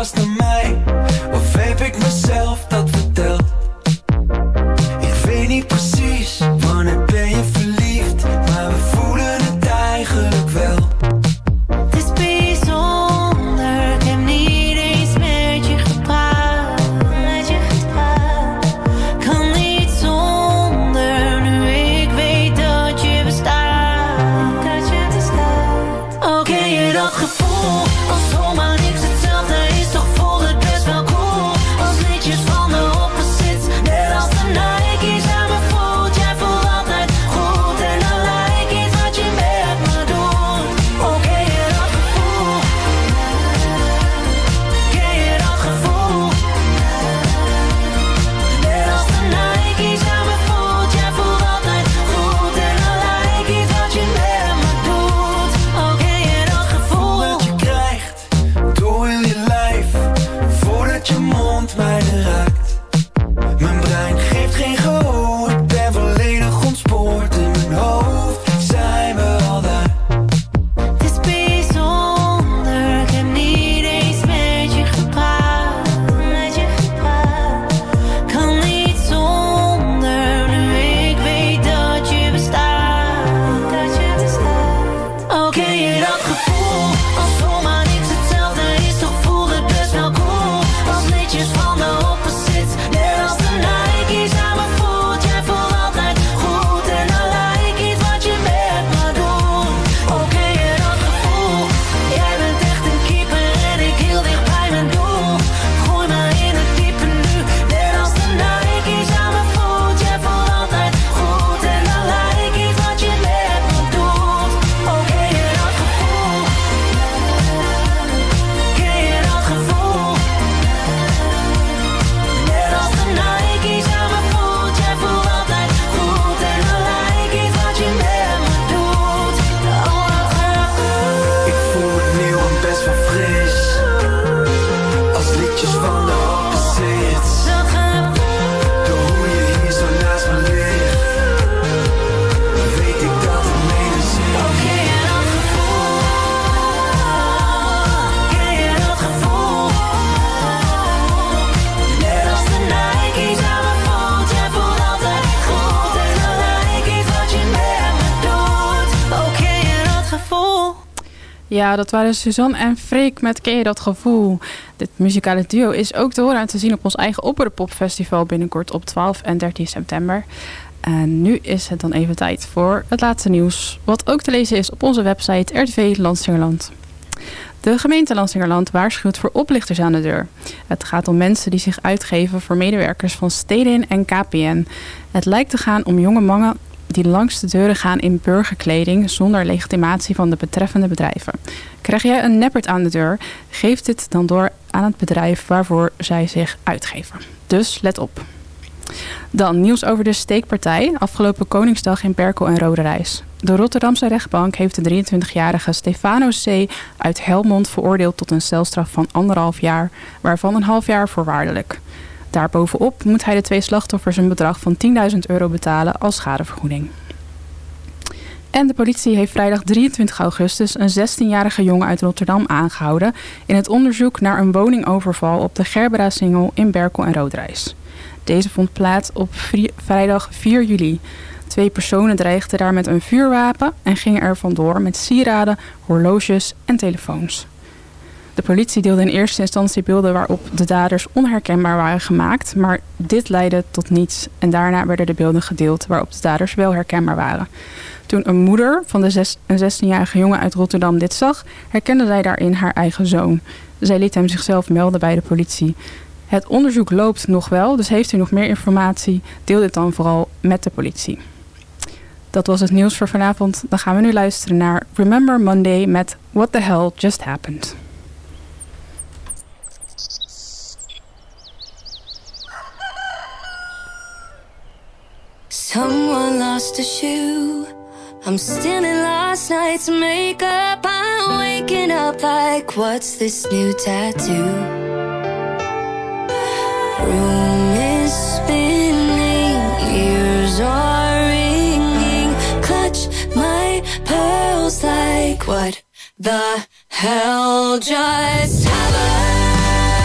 past naar mij? Of heb ik mezelf dat verteld? Ik weet niet precies, wanneer ben je verliefd? Maar we voelen het eigenlijk wel. Het is bijzonder, ik heb niet eens met je gepraat. Kan niet zonder, nu ik weet dat je bestaat. Oh, ken je dat gevoel? Als zomaar niks hetzelfde is, toch voelt het best wel cool. Als liedjes van de opposites, net als de Nike's aan mijn voet. Jij voelt altijd goed en dan lijkt iets wat je met me doet. Oh, ken je dat gevoel? Ken je dat gevoel? Net als de Nike's aan mijn voet. Jij voelt altijd goed en dan lijkt iets wat je met me doet. Oh, ken je dat gevoel? Dat je krijgt door heel je lijf, voordat je mond mij raakt. Mijn brein geeft geen gehoor, ik ben volledig ontspoord. In mijn hoofd zijn we al daar. Het is bijzonder, ik heb niet eens met je gepraat. Kan niet zonder, nu ik weet dat je bestaat. Oh, ken je dat gevoel? Als zomaar niks hetzelfde is, toch voelt het best wel cool. Als liedjes van de opposites, net als de Nike's aan mijn voet. Jij voelt altijd goed en dan lijkt iets wat je met me doet. Oh, ken je dat gevoel? Jij bent echt een keeper en ik heel dicht bij mijn doel. Gooi me in het diepe nu, net als de Nike's aan mijn voet. Jij voelt altijd goed en dan lijkt iets wat je met me doet. Oh, ken je dat gevoel? Ken je dat gevoel? Net als de Nike's aan mijn voet. Jij voelt altijd goed en dan lijkt iets wat je met me doet. Oh, dat gaat goed. Ik voel het nieuw en best wel fris, als liedjes van de opposites. Dat gaat goed. Door hoe je hier zo naast me ligt, weet ik dat het mede zit. Oh, ken je dat gevoel? Ken je dat gevoel? Net als de Nike's aan mijn voet. Jij voelt altijd goed en dan lijkt iets wat je met me doet. Oh, ken je dat gevoel? Ja, dat waren Suzanne en Freek met Ken je dat gevoel? Dit muzikale duo is ook te horen en te zien op ons eigen Opperenpop-festival binnenkort op 12 en 13 september. En nu is het dan even tijd voor het laatste nieuws, wat ook te lezen is op onze website RTV Landsingerland. De gemeente Landsingerland waarschuwt voor oplichters aan de deur. Het gaat om mensen die zich uitgeven voor medewerkers van Stedin en KPN. Het lijkt te gaan om jonge mannen die langs de deuren gaan in burgerkleding zonder legitimatie van de betreffende bedrijven. Krijg jij een neppert aan de deur, geef dit dan door aan het bedrijf waarvoor zij zich uitgeven. Dus let op. Dan nieuws over de steekpartij afgelopen Koningsdag in Berkel en Roderijs. De Rotterdamse rechtbank heeft de 23-jarige Stefano C. uit Helmond veroordeeld tot een celstraf van 1,5 jaar, waarvan 1,5 jaar voorwaardelijk. Daarbovenop moet hij de 2 slachtoffers een bedrag van €10.000 betalen als schadevergoeding. En de politie heeft vrijdag 23 augustus een 16-jarige jongen uit Rotterdam aangehouden in het onderzoek naar een woningoverval op de Gerbera-singel in Berkel en Roderijs. Deze vond plaats op vrijdag 4 juli. 2 personen dreigden daar met een vuurwapen en gingen er vandoor met sieraden, horloges en telefoons. De politie deelde in eerste instantie beelden waarop de daders onherkenbaar waren gemaakt, maar dit leidde tot niets. En daarna werden de beelden gedeeld waarop de daders wel herkenbaar waren. Toen een moeder van een 16-jarige jongen uit Rotterdam dit zag, herkende zij daarin haar eigen zoon. Zij liet hem zichzelf melden bij de politie. Het onderzoek loopt nog wel, dus heeft u nog meer informatie, deel dit dan vooral met de politie. Dat was het nieuws voor vanavond. Dan gaan we nu luisteren naar Remember Monday met What the Hell Just Happened. Someone lost a shoe. I'm still in last night's makeup. I'm waking up like, what's this new tattoo? Room is spinning, ears are ringing. Clutch my pearls like, what the hell just happened?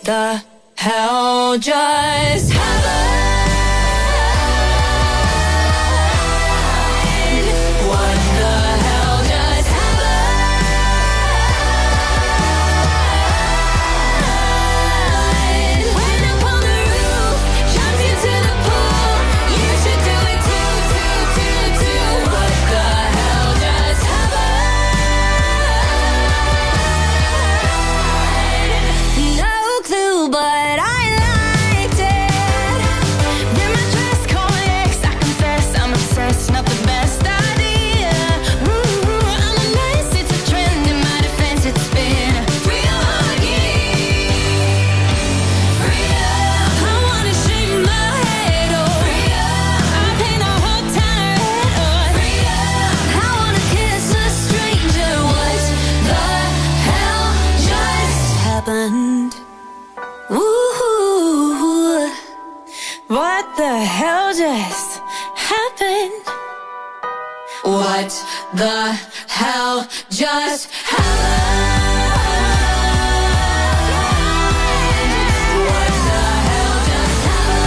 the hell just happened? What the hell just happened? Went up on the roof, jumped into the pool. You should do it too, too, too, too. What the hell just happened? No clue, but I liked it. Then my dress code, I confess I'm obsessed, not the best idea. I'm a mess, it's a trend. In my defense, it's been real again. I wanna shake my head off. I paint a whole town red. I wanna kiss a stranger. What the hell just happened? Ooh, what the hell just happened? What the hell just happened? What the hell just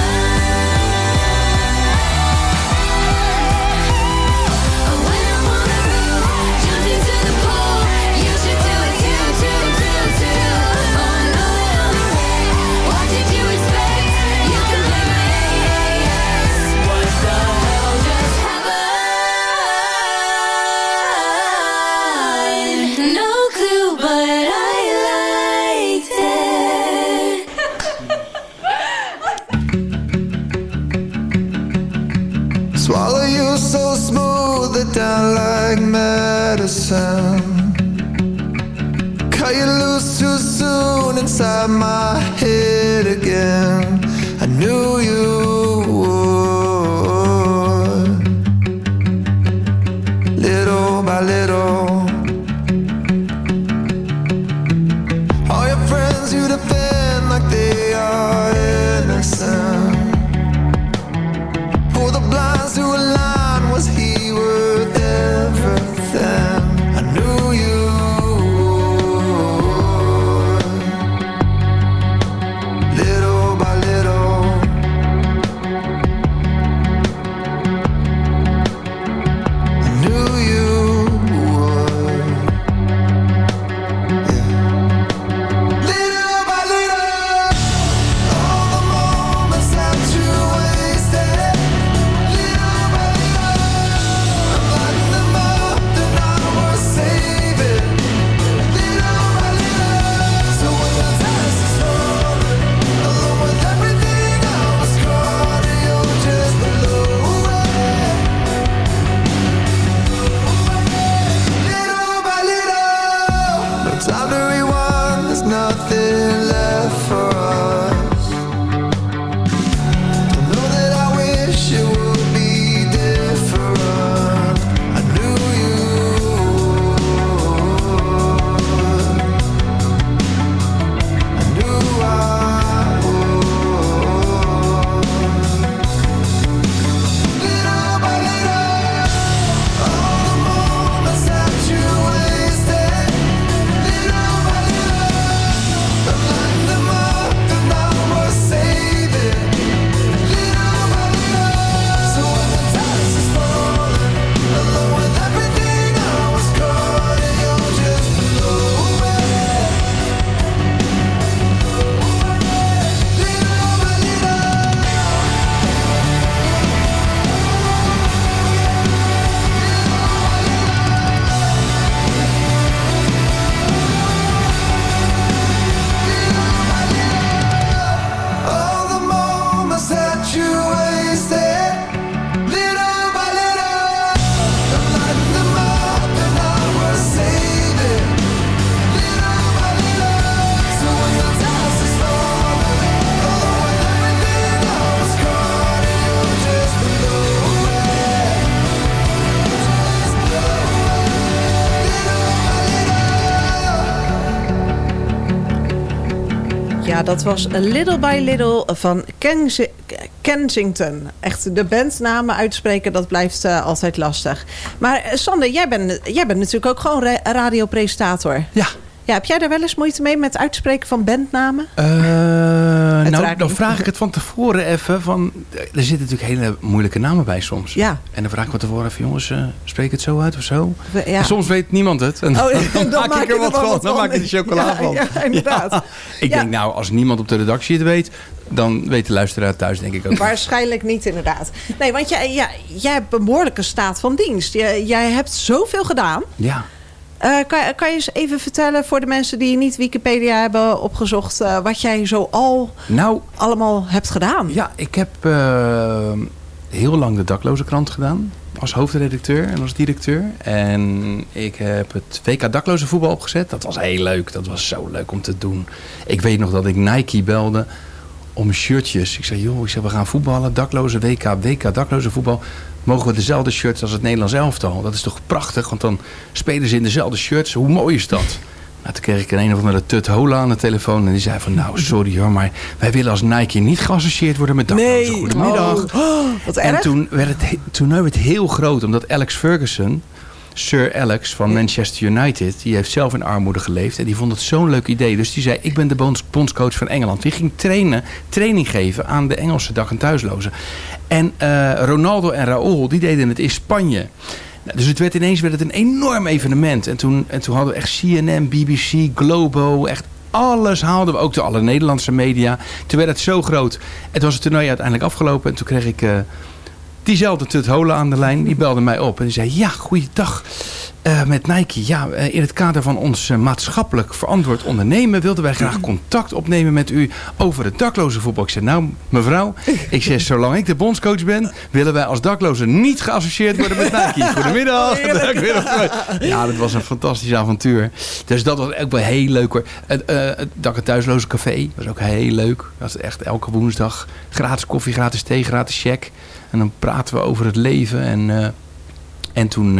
happened? I went up on the roof, jumped into the pool. You should do it too, too, too, too. Oh no, what did you expect? You can blame my ass. What the hell just happened? No clue, but I liked it. Swallow you so smooth it down like medicine. Cut you loose too soon inside my head again. I knew you would. Little by little, all your friends you defend like they are innocent. Pull the blinds to a line, was he worth everything? I knew you would. Little by little, I knew you would. Yeah. Little by little, all the moments that you wasted. Little by little, I'm lighting them up, then I was saving. Little by little, so when the dust is falling, along with everything I was caught, you're just below it. Little by little, no time to rewind, there's nothing left for us. I know that I wish it would be different. I knew you would. I knew I would. Little by little, all the moments that you wasted. Little by little, I'm lighting them up, then I was saving. Little by little, so when the dust is falling, along with everything I was caught, you're just below it. Little by little. All the moments that you wasted, little by little, I'm lighting them up and I was saving. Little by little, so when the dust is falling, along with everything I was caught, you're just below it. Just below it. Little by little. Ja, dat was Little by Little van Kensington. Echt, de bandnamen uitspreken, dat blijft altijd lastig. Maar Sander, jij bent natuurlijk ook gewoon radiopresentator. Ja. Ja, heb jij daar wel eens moeite mee met het uitspreken van bandnamen? Dan vraag ik het van tevoren even. Er zitten natuurlijk hele moeilijke namen bij soms. Ja. En dan vraag ik van tevoren even, jongens, spreek het zo uit of zo? Ja. En soms weet niemand het. En dan maak ik er wat van. Dan maak ik de chocola van. Ja, inderdaad. Ja. Ik denk, nou, als niemand op de redactie het weet, dan weet de luisteraar thuis, denk ik ook. Waarschijnlijk niet, inderdaad. Nee, want jij hebt een behoorlijke staat van dienst. Jij hebt zoveel gedaan. Ja. Kan je eens even vertellen voor de mensen die niet Wikipedia hebben opgezocht, wat jij zo allemaal hebt gedaan? Ja, ik heb heel lang de Dakloze Krant gedaan. Als hoofdredacteur en als directeur. En ik heb het WK Dakloze Voetbal opgezet. Dat was heel leuk. Dat was zo leuk om te doen. Ik weet nog dat ik Nike belde om shirtjes. Ik zei, we gaan voetballen. Dakloze WK Dakloze Voetbal. Mogen we dezelfde shirts als het Nederlands elftal? Dat is toch prachtig, want dan spelen ze in dezelfde shirts. Hoe mooi is dat? Nou, toen kreeg ik een of andere Tut Hola aan de telefoon. En die zei van, nou, sorry hoor, maar wij willen als Nike niet geassocieerd worden met daklozen. Nee. Goedemiddag. Wat erg. En toen werd het heel groot, omdat Alex Ferguson, Sir Alex van Manchester United, die heeft zelf in armoede geleefd. En die vond het zo'n leuk idee. Dus die zei, ik ben de bondscoach van Engeland. Die ging training geven aan de Engelse dak- en thuislozen. En Ronaldo en Raúl, die deden het in Spanje. Dus het werd het een enorm evenement. En toen hadden we echt CNN, BBC, Globo, echt alles haalden we. Ook de alle Nederlandse media. Toen werd het zo groot. En toen was het toernooi uiteindelijk afgelopen. En toen kreeg ik diezelfde Tut Hola aan de lijn. Die belde mij op en die zei, ja, goeiedag. Met Nike, ja, in het kader van ons maatschappelijk verantwoord ondernemen wilden wij graag contact opnemen met u over het dakloze voetbal. Ik zei, nou mevrouw, zolang ik de bondscoach ben, willen wij als daklozen niet geassocieerd worden met Nike. Goedemiddag. Ja, dat was een fantastisch avontuur. Dus dat was ook wel heel leuk hoor. Het dak- en thuisloze café was ook heel leuk. Dat was echt elke woensdag gratis koffie, gratis thee, gratis check. En dan praten we over het leven en toen...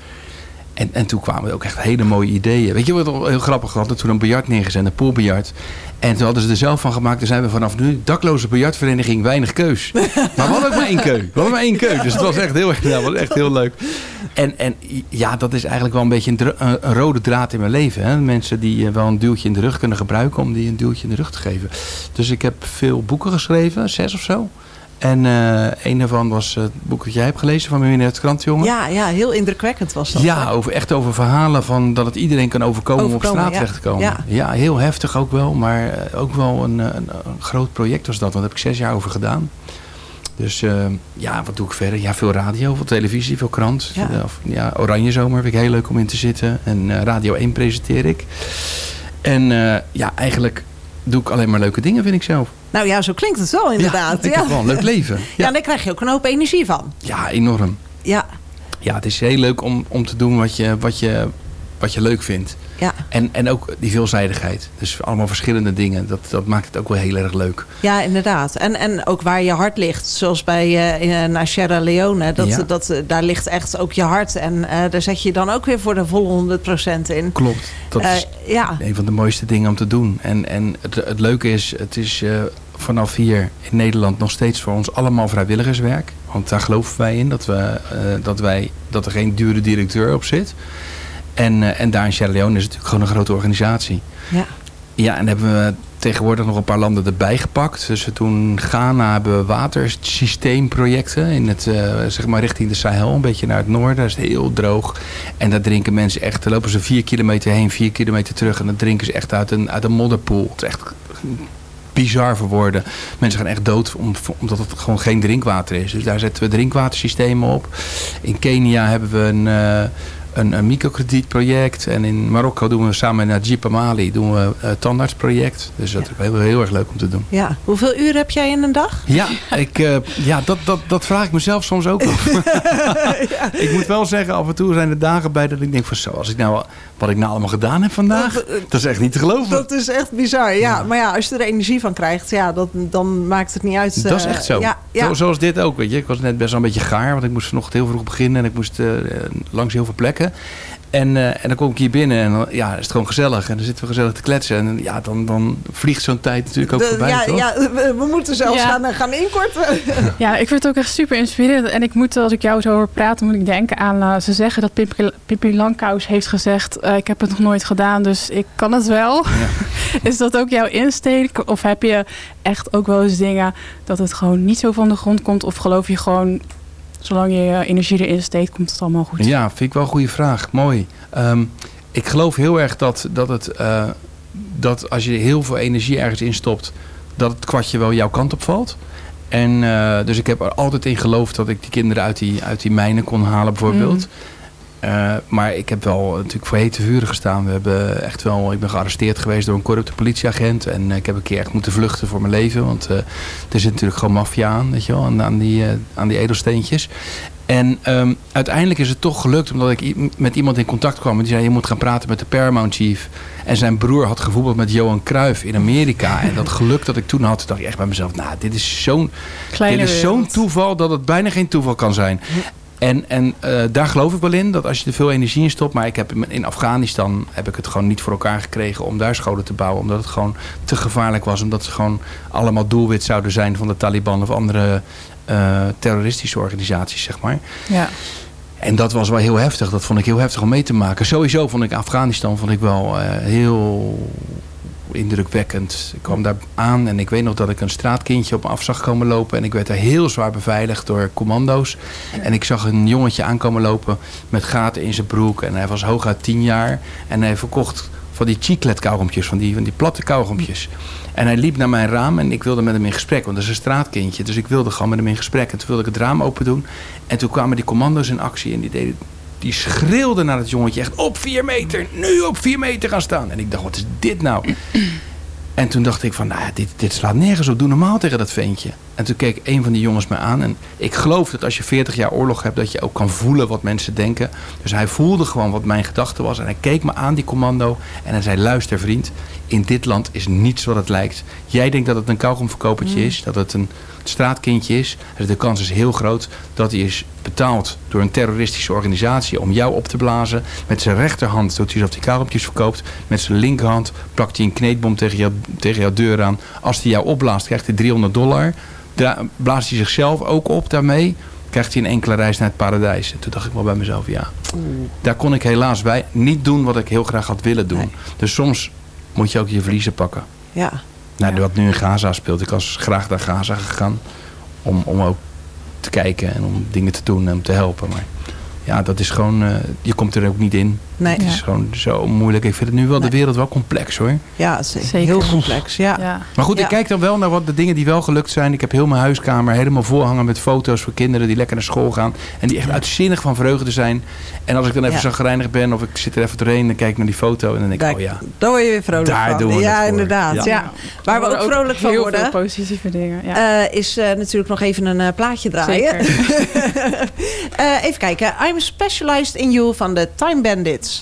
En toen kwamen er ook echt hele mooie ideeën. Weet je wat heel grappig was? Toen een biljart neergezet, een poolbiljart. En toen hadden ze er zelf van gemaakt. Toen zijn we vanaf nu dakloze biljartvereniging weinig keus. Maar we hadden ook maar één keu. Dus het was echt heel leuk. En ja, dat is eigenlijk wel een beetje een rode draad in mijn leven. Hè? Mensen die wel een duwtje in de rug kunnen gebruiken om die een duwtje in de rug te geven. Dus ik heb veel boeken geschreven, 6 of zo. En een daarvan was het boek dat jij hebt gelezen van Meneer het Krantjongen. Ja, heel indrukwekkend was dat. Ja, over verhalen van dat het iedereen kan overkomen om op straat terecht te komen. Ja, heel heftig ook wel, maar ook wel een groot project was dat. Want daar heb ik 6 jaar over gedaan. Dus wat doe ik verder? Ja, veel radio, veel televisie, veel krant. Oranje Zomer vind ik heel leuk om in te zitten. En Radio 1 presenteer ik. En eigenlijk doe ik alleen maar leuke dingen, vind ik zelf. Nou ja, zo klinkt het wel inderdaad. Ja, ik heb wel een leuk leven. Ja, en daar krijg je ook een hoop energie van. Ja, enorm. Ja. Ja, het is heel leuk om te doen wat je leuk vindt. Ja. En ook die veelzijdigheid. Dus allemaal verschillende dingen. Dat maakt het ook wel heel erg leuk. Ja, inderdaad. En ook waar je hart ligt. Zoals bij naar Sierra Leone. Daar ligt echt ook je hart. En daar zet je dan ook weer voor de volle 100% in. Klopt. Dat is een van de mooiste dingen om te doen. En het leuke is, het is vanaf hier in Nederland nog steeds voor ons allemaal vrijwilligerswerk. Want daar geloven wij in. Dat er geen dure directeur op zit. En daar in Sierra Leone is het natuurlijk gewoon een grote organisatie. Ja. Ja, en hebben we tegenwoordig nog een paar landen erbij gepakt. Dus toen Ghana hebben we watersysteemprojecten in het, richting de Sahel, een beetje naar het noorden. Daar is het heel droog. En daar drinken mensen echt, daar lopen ze 4 kilometer heen, 4 kilometer terug. En dan drinken ze echt uit een modderpoel. Het is echt bizar voor woorden. Mensen gaan echt dood omdat het gewoon geen drinkwater is. Dus daar zetten we drinkwatersystemen op. In Kenia hebben we een microkredietproject. En in Marokko doen we samen met Najib Amali een tandartsproject. Dus dat is heel erg leuk om te doen. Ja. Hoeveel uur heb jij in een dag? Ja, dat vraag ik mezelf soms ook af. Ja. Ik moet wel zeggen, af en toe zijn er dagen bij dat ik denk van zo, wat ik nou allemaal gedaan heb vandaag, dat is echt niet te geloven. Dat is echt bizar, ja. Maar ja, als je er energie van krijgt, dan maakt het niet uit. Dat is echt zo. Ja. Zoals dit ook, weet je. Ik was net best wel een beetje gaar, want ik moest vanochtend heel vroeg beginnen en ik moest langs heel veel plekken. En dan kom ik hier binnen en dan is het gewoon gezellig. En dan zitten we gezellig te kletsen. En dan vliegt zo'n tijd natuurlijk ook voorbij, toch? Ja, we moeten zelfs gaan inkorten. Ja, ik vind het ook echt super inspirerend. En ik moet, als ik jou zo hoor praten, moet ik denken aan... ze zeggen dat Pippi Langkous heeft gezegd... ik heb het nog nooit gedaan, dus ik kan het wel. Ja. Is dat ook jouw insteek? Of heb je echt ook wel eens dingen dat het gewoon niet zo van de grond komt? Of geloof je gewoon... Zolang je energie erin steekt, komt het allemaal goed. Ja, vind ik wel een goede vraag. Mooi. Ik geloof heel erg dat als je heel veel energie ergens instopt... dat het kwartje wel jouw kant op valt. En dus ik heb er altijd in geloofd dat ik die kinderen uit die mijnen kon halen bijvoorbeeld. Maar ik heb wel natuurlijk voor hete vuren gestaan. Ik ben gearresteerd geweest door een corrupte politieagent. En ik heb een keer echt moeten vluchten voor mijn leven. Want er zit natuurlijk gewoon maffia aan, weet je wel, aan die edelsteentjes. En uiteindelijk is het toch gelukt omdat ik met iemand in contact kwam. Die zei, je moet gaan praten met de Paramount Chief. En zijn broer had gevoetbald met Johan Cruijff in Amerika. En dat geluk dat ik toen had, dacht ik echt bij mezelf... Nou, dit is zo'n toeval dat het bijna geen toeval kan zijn. En daar geloof ik wel in, dat als je er veel energie in stopt... maar ik heb in Afghanistan heb ik het gewoon niet voor elkaar gekregen... om daar scholen te bouwen, omdat het gewoon te gevaarlijk was. Omdat ze gewoon allemaal doelwit zouden zijn van de Taliban... of andere terroristische organisaties, zeg maar. Ja. En dat was wel heel heftig. Dat vond ik heel heftig om mee te maken. Sowieso vond ik Afghanistan wel heel indrukwekkend. Ik kwam daar aan en ik weet nog dat ik een straatkindje op me af zag komen lopen. En ik werd daar heel zwaar beveiligd door commando's. En ik zag een jongetje aankomen lopen met gaten in zijn broek. En hij was hooguit 10 jaar. En hij verkocht van die chiclet kauwgompjes, van die platte kauwgompjes. En hij liep naar mijn raam en ik wilde met hem in gesprek. Want dat is een straatkindje. Dus ik wilde gewoon met hem in gesprek. En toen wilde ik het raam open doen. En toen kwamen die commando's in actie. En die schreeuwden naar het jongetje echt op 4 meter. Nu op 4 meter gaan staan. En ik dacht, wat is dit nou? En toen dacht ik van, nou ja, dit slaat nergens op. Doe normaal tegen dat ventje. En toen keek een van die jongens me aan. En ik geloof dat als je 40 jaar oorlog hebt, dat je ook kan voelen wat mensen denken. Dus hij voelde gewoon wat mijn gedachte was. En hij keek me aan, die commando. En hij zei, luister vriend, in dit land is niets wat het lijkt. Jij denkt dat het een kauwgomverkopertje is. Dat het een straatkindje is. Dus de kans is heel groot dat hij is betaald door een terroristische organisatie om jou op te blazen. Met zijn rechterhand doet hij alsof hij kauwgompjes verkoopt. Met zijn linkerhand plakt hij een kneedbom tegen jouw deur aan. Als hij jou opblaast, krijgt hij $300. Blaast hij zichzelf ook op daarmee, krijgt hij een enkele reis naar het paradijs. En toen dacht ik wel bij mezelf, ja, daar kon ik helaas bij niet doen wat ik heel graag had willen doen. Nee. Dus soms moet je ook je verliezen pakken. Ja. Nou, wat nu in Gaza speelt. Ik was graag naar Gaza gegaan om ook te kijken en om dingen te doen en om te helpen. Maar ja, dat is gewoon, je komt er ook niet in. Nee. Het is gewoon zo moeilijk. Ik vind het nu wel de wereld wel complex, hoor. Ja, zeker. Heel complex, ja. Maar goed, ik kijk dan wel naar wat de dingen die wel gelukt zijn. Ik heb heel mijn huiskamer helemaal volhangen met foto's voor kinderen die lekker naar school gaan. En die echt uitzinnig van vreugde zijn. En als ik dan even chagrijnig ben of ik zit er even doorheen, dan kijk ik naar die foto en dan denk ik, daar word je weer vrolijk daar van. Doen we ja, inderdaad. Ja. Waar we ook vrolijk van worden. Heel veel positieve dingen. Ja. Is natuurlijk nog even een plaatje draaien. Even kijken. I'm Specialized in You van de Time Bandits.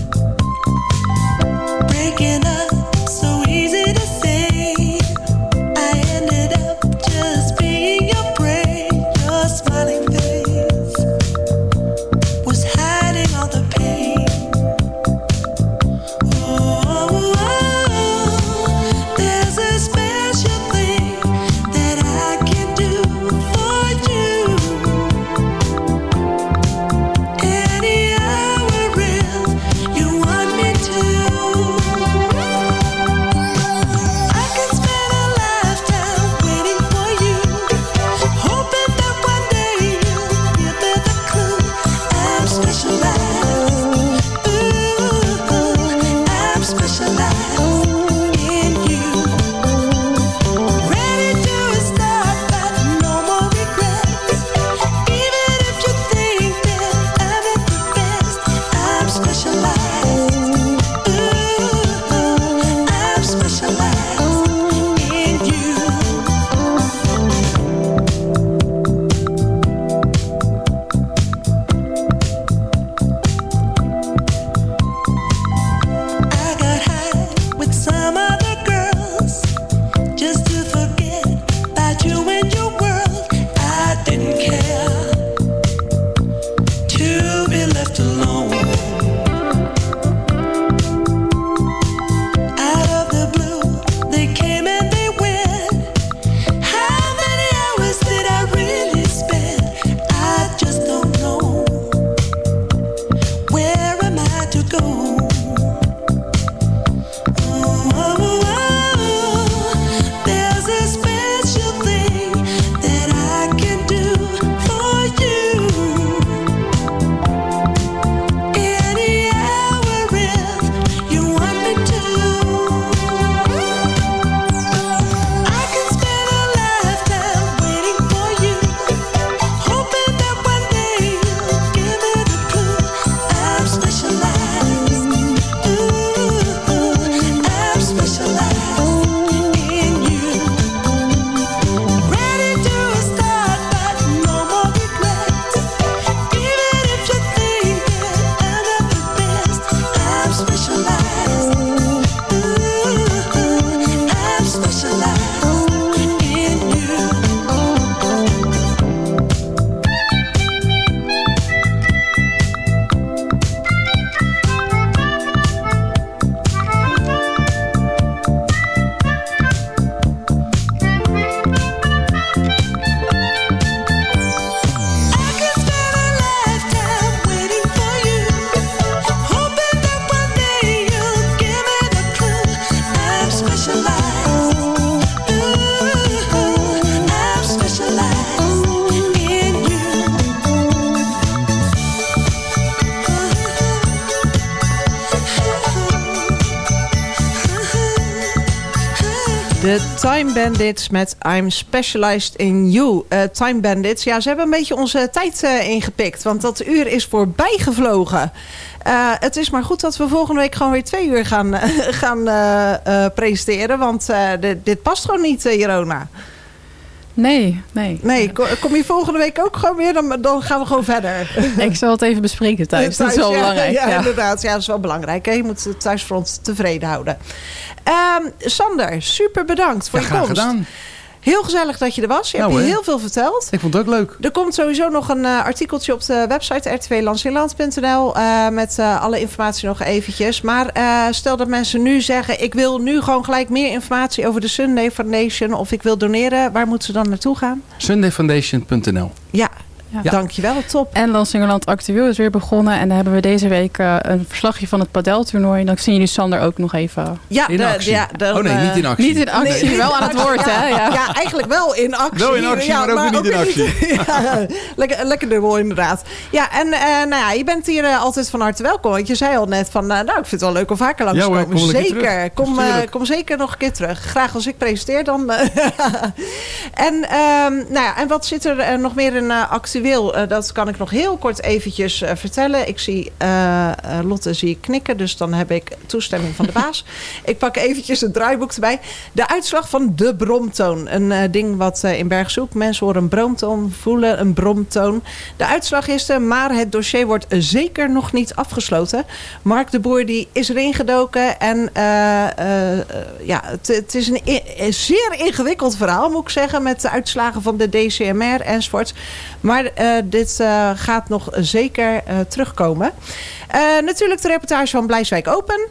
Breaking up so easy to say. De Time Bandits met I'm Specialized in You. Time Bandits, ja, ze hebben een beetje onze tijd ingepikt. Want dat uur is voorbij gevlogen. Het is maar goed dat we volgende week gewoon weer 2 uur gaan presenteren. Want dit past gewoon niet, Jerona. Nee. Kom je volgende week ook gewoon weer? Dan gaan we gewoon verder. Ik zal het even bespreken thuis. Dat is wel belangrijk. Ja, inderdaad. Ja, dat is wel belangrijk. Hè? Je moet het thuisfront tevreden houden. Sander, super bedankt voor je komst. Graag gedaan. Heel gezellig dat je er was. Je hebt heel veel verteld. Ik vond het ook leuk. Er komt sowieso nog een artikeltje op de website rtvlansingerland.nl met alle informatie nog eventjes. Maar stel dat mensen nu zeggen, ik wil nu gewoon gelijk meer informatie over de Sunday Foundation of ik wil doneren. Waar moeten ze dan naartoe gaan? Sundayfoundation.nl. Ja. Dankjewel, top. En Lansingerland Actueel is weer begonnen. En dan hebben we deze week een verslagje van het padeltoernooi. Dan zien jullie Sander ook nog even in actie. Niet in actie. Niet in actie, nee, wel aan het woord. Hè? Ja, eigenlijk wel in actie. Wel in actie, maar ook niet in actie. Lekker dubbel inderdaad. Ja, en je bent hier altijd van harte welkom. Want je zei al net van, ik vind het wel leuk om vaker langs te komen. Zeker. Kom zeker nog een keer terug. Graag als ik presenteer dan. En wat zit er nog meer in actie? Dat kan ik nog heel kort eventjes vertellen. Ik zie Lotte knikken, dus dan heb ik toestemming van de baas. Ik pak eventjes het draaiboek erbij. De uitslag van de bromtoon. Een ding wat in Bergzoek. Mensen horen een bromtoon, voelen een bromtoon. De uitslag is er, maar het dossier wordt zeker nog niet afgesloten. Mark de Boer die is erin gedoken. En het is een zeer ingewikkeld verhaal, moet ik zeggen. Met de uitslagen van de DCMR enzovoort. Maar dit gaat nog zeker terugkomen. Natuurlijk de reportage van Blijswijk Open.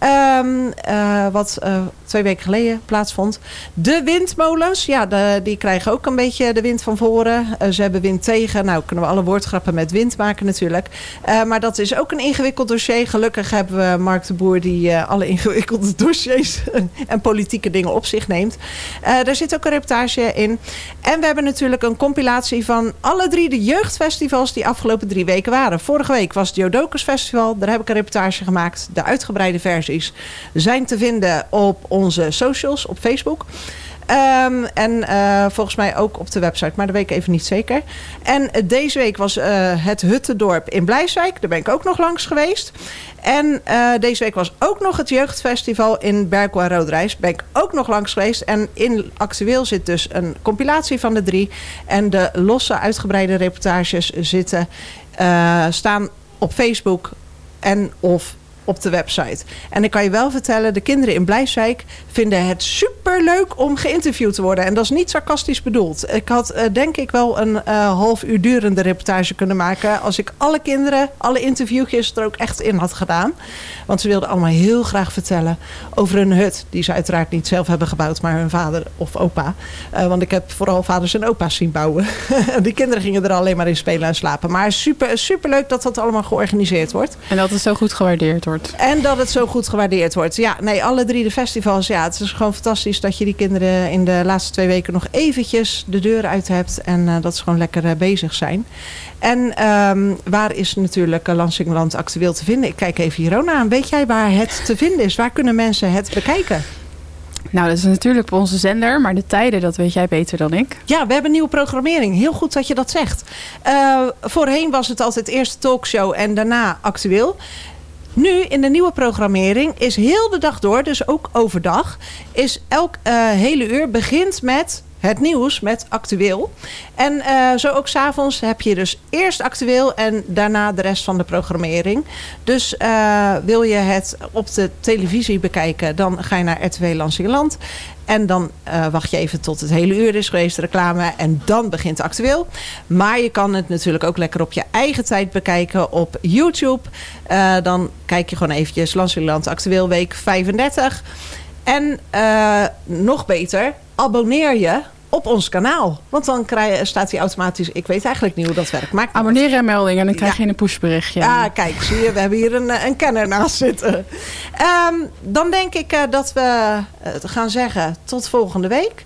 Wat 2 weken geleden plaatsvond. De windmolens, die krijgen ook een beetje de wind van voren. Ze hebben wind tegen. Nou, kunnen we alle woordgrappen met wind maken natuurlijk. Maar dat is ook een ingewikkeld dossier. Gelukkig hebben we Mark de Boer die alle ingewikkelde dossiers en politieke dingen op zich neemt. Daar zit ook een reportage in. En we hebben natuurlijk een compilatie van alle 3 de jeugdfestivals die afgelopen 3 weken waren. Vorige week was het Jodocus Festival. Daar heb ik een reportage gemaakt. De uitgebreide versies zijn te vinden op onze socials, op Facebook. En volgens mij ook op de website, maar dat weet ik even niet zeker. En deze week was het Huttendorp in Blijswijk. Daar ben ik ook nog langs geweest. En deze week was ook nog het Jeugdfestival in Berkel en Roderijs. Daar ben ik ook nog langs geweest. En in Actueel zit dus een compilatie van de 3. En de losse uitgebreide reportages staan op Facebook en of op de website. En ik kan je wel vertellen, de kinderen in Blijswijk vinden het superleuk om geïnterviewd te worden. En dat is niet sarcastisch bedoeld. Ik had denk ik wel een half uur durende reportage kunnen maken als ik alle kinderen, alle interviewjes er ook echt in had gedaan. Want ze wilden allemaal heel graag vertellen over hun hut, die ze uiteraard niet zelf hebben gebouwd, maar hun vader of opa. Want ik heb vooral vaders en opa's zien bouwen. Die kinderen gingen er alleen maar in spelen en slapen. Maar super leuk dat dat allemaal georganiseerd wordt. En dat het zo goed gewaardeerd wordt. En dat het zo goed gewaardeerd wordt. Ja, nee, alle 3 de festivals. Ja, het is gewoon fantastisch dat je die kinderen in de laatste 2 weken nog eventjes de deur uit hebt. En dat ze gewoon lekker bezig zijn. En waar is natuurlijk Lansingerland Actueel te vinden? Ik kijk even Jerona aan. Weet jij waar het te vinden is? Waar kunnen mensen het bekijken? Nou, dat is natuurlijk op onze zender, maar de tijden, dat weet jij beter dan ik. Ja, we hebben nieuwe programmering. Heel goed dat je dat zegt. Voorheen was het altijd eerst talkshow en daarna Actueel. Nu in de nieuwe programmering is heel de dag door, dus ook overdag, is elk hele uur begint met het nieuws, met Actueel. En zo ook 's avonds heb je dus eerst Actueel en daarna de rest van de programmering. Dus wil je het op de televisie bekijken, dan ga je naar RTV Lansingerland. En dan wacht je even tot het hele uur is geweest, de reclame. En dan begint Actueel. Maar je kan het natuurlijk ook lekker op je eigen tijd bekijken op YouTube. Dan kijk je gewoon eventjes Lansingerland Actueel week 35. En nog beter, abonneer je op ons kanaal. Want dan staat hij automatisch. Ik weet eigenlijk niet hoe dat werkt. Abonneren en meldingen. Dan krijg je een pushberichtje. Ja, kijk. Zie je. We hebben hier een kenner naast zitten. Dan denk ik dat we gaan zeggen tot volgende week.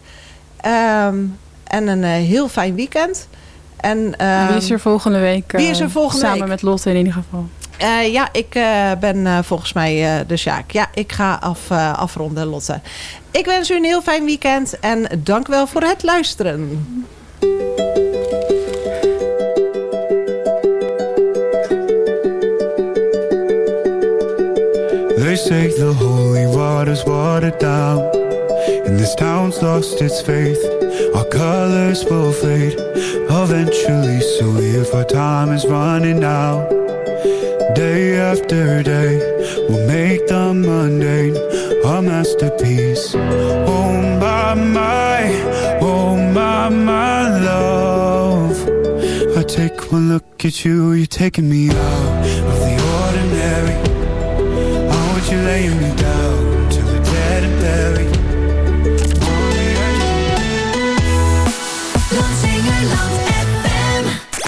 En een heel fijn weekend. En, wie is er volgende week? Wie is er volgende samen week? Met Lotte in ieder geval. Ik ben volgens mij de Sjaak. Ja, ik ga afronden, Lotte. Ik wens u een heel fijn weekend en dank wel voor het luisteren. They say the holy water's watered down, and this town's lost its faith. Our colors will fade eventually, so if our time is running out, day after day, we'll make the mundane a masterpiece. Oh my love, I take one look at you, you're taking me out of the ordinary. You're laying me down till we're dead and buried. Lansingerland FM.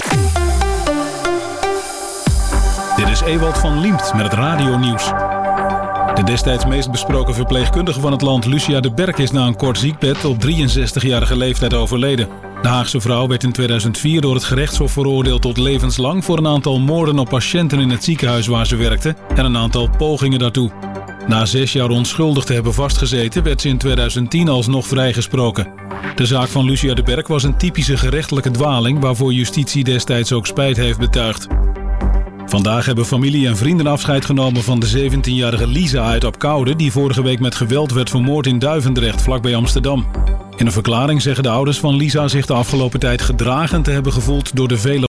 Dit is Ewald van Liemt met het radionieuws. De destijds meest besproken verpleegkundige van het land, Lucia de Berk, is na een kort ziekbed op 63-jarige leeftijd overleden. De Haagse vrouw werd in 2004 door het gerechtshof veroordeeld tot levenslang voor een aantal moorden op patiënten in het ziekenhuis waar ze werkte en een aantal pogingen daartoe. Na 6 jaar onschuldig te hebben vastgezeten werd ze in 2010 alsnog vrijgesproken. De zaak van Lucia de Berk was een typische gerechtelijke dwaling waarvoor justitie destijds ook spijt heeft betuigd. Vandaag hebben familie en vrienden afscheid genomen van de 17-jarige Lisa uit Apkoude, die vorige week met geweld werd vermoord in Duivendrecht, vlakbij Amsterdam. In een verklaring zeggen de ouders van Lisa zich de afgelopen tijd gedragen te hebben gevoeld door de vele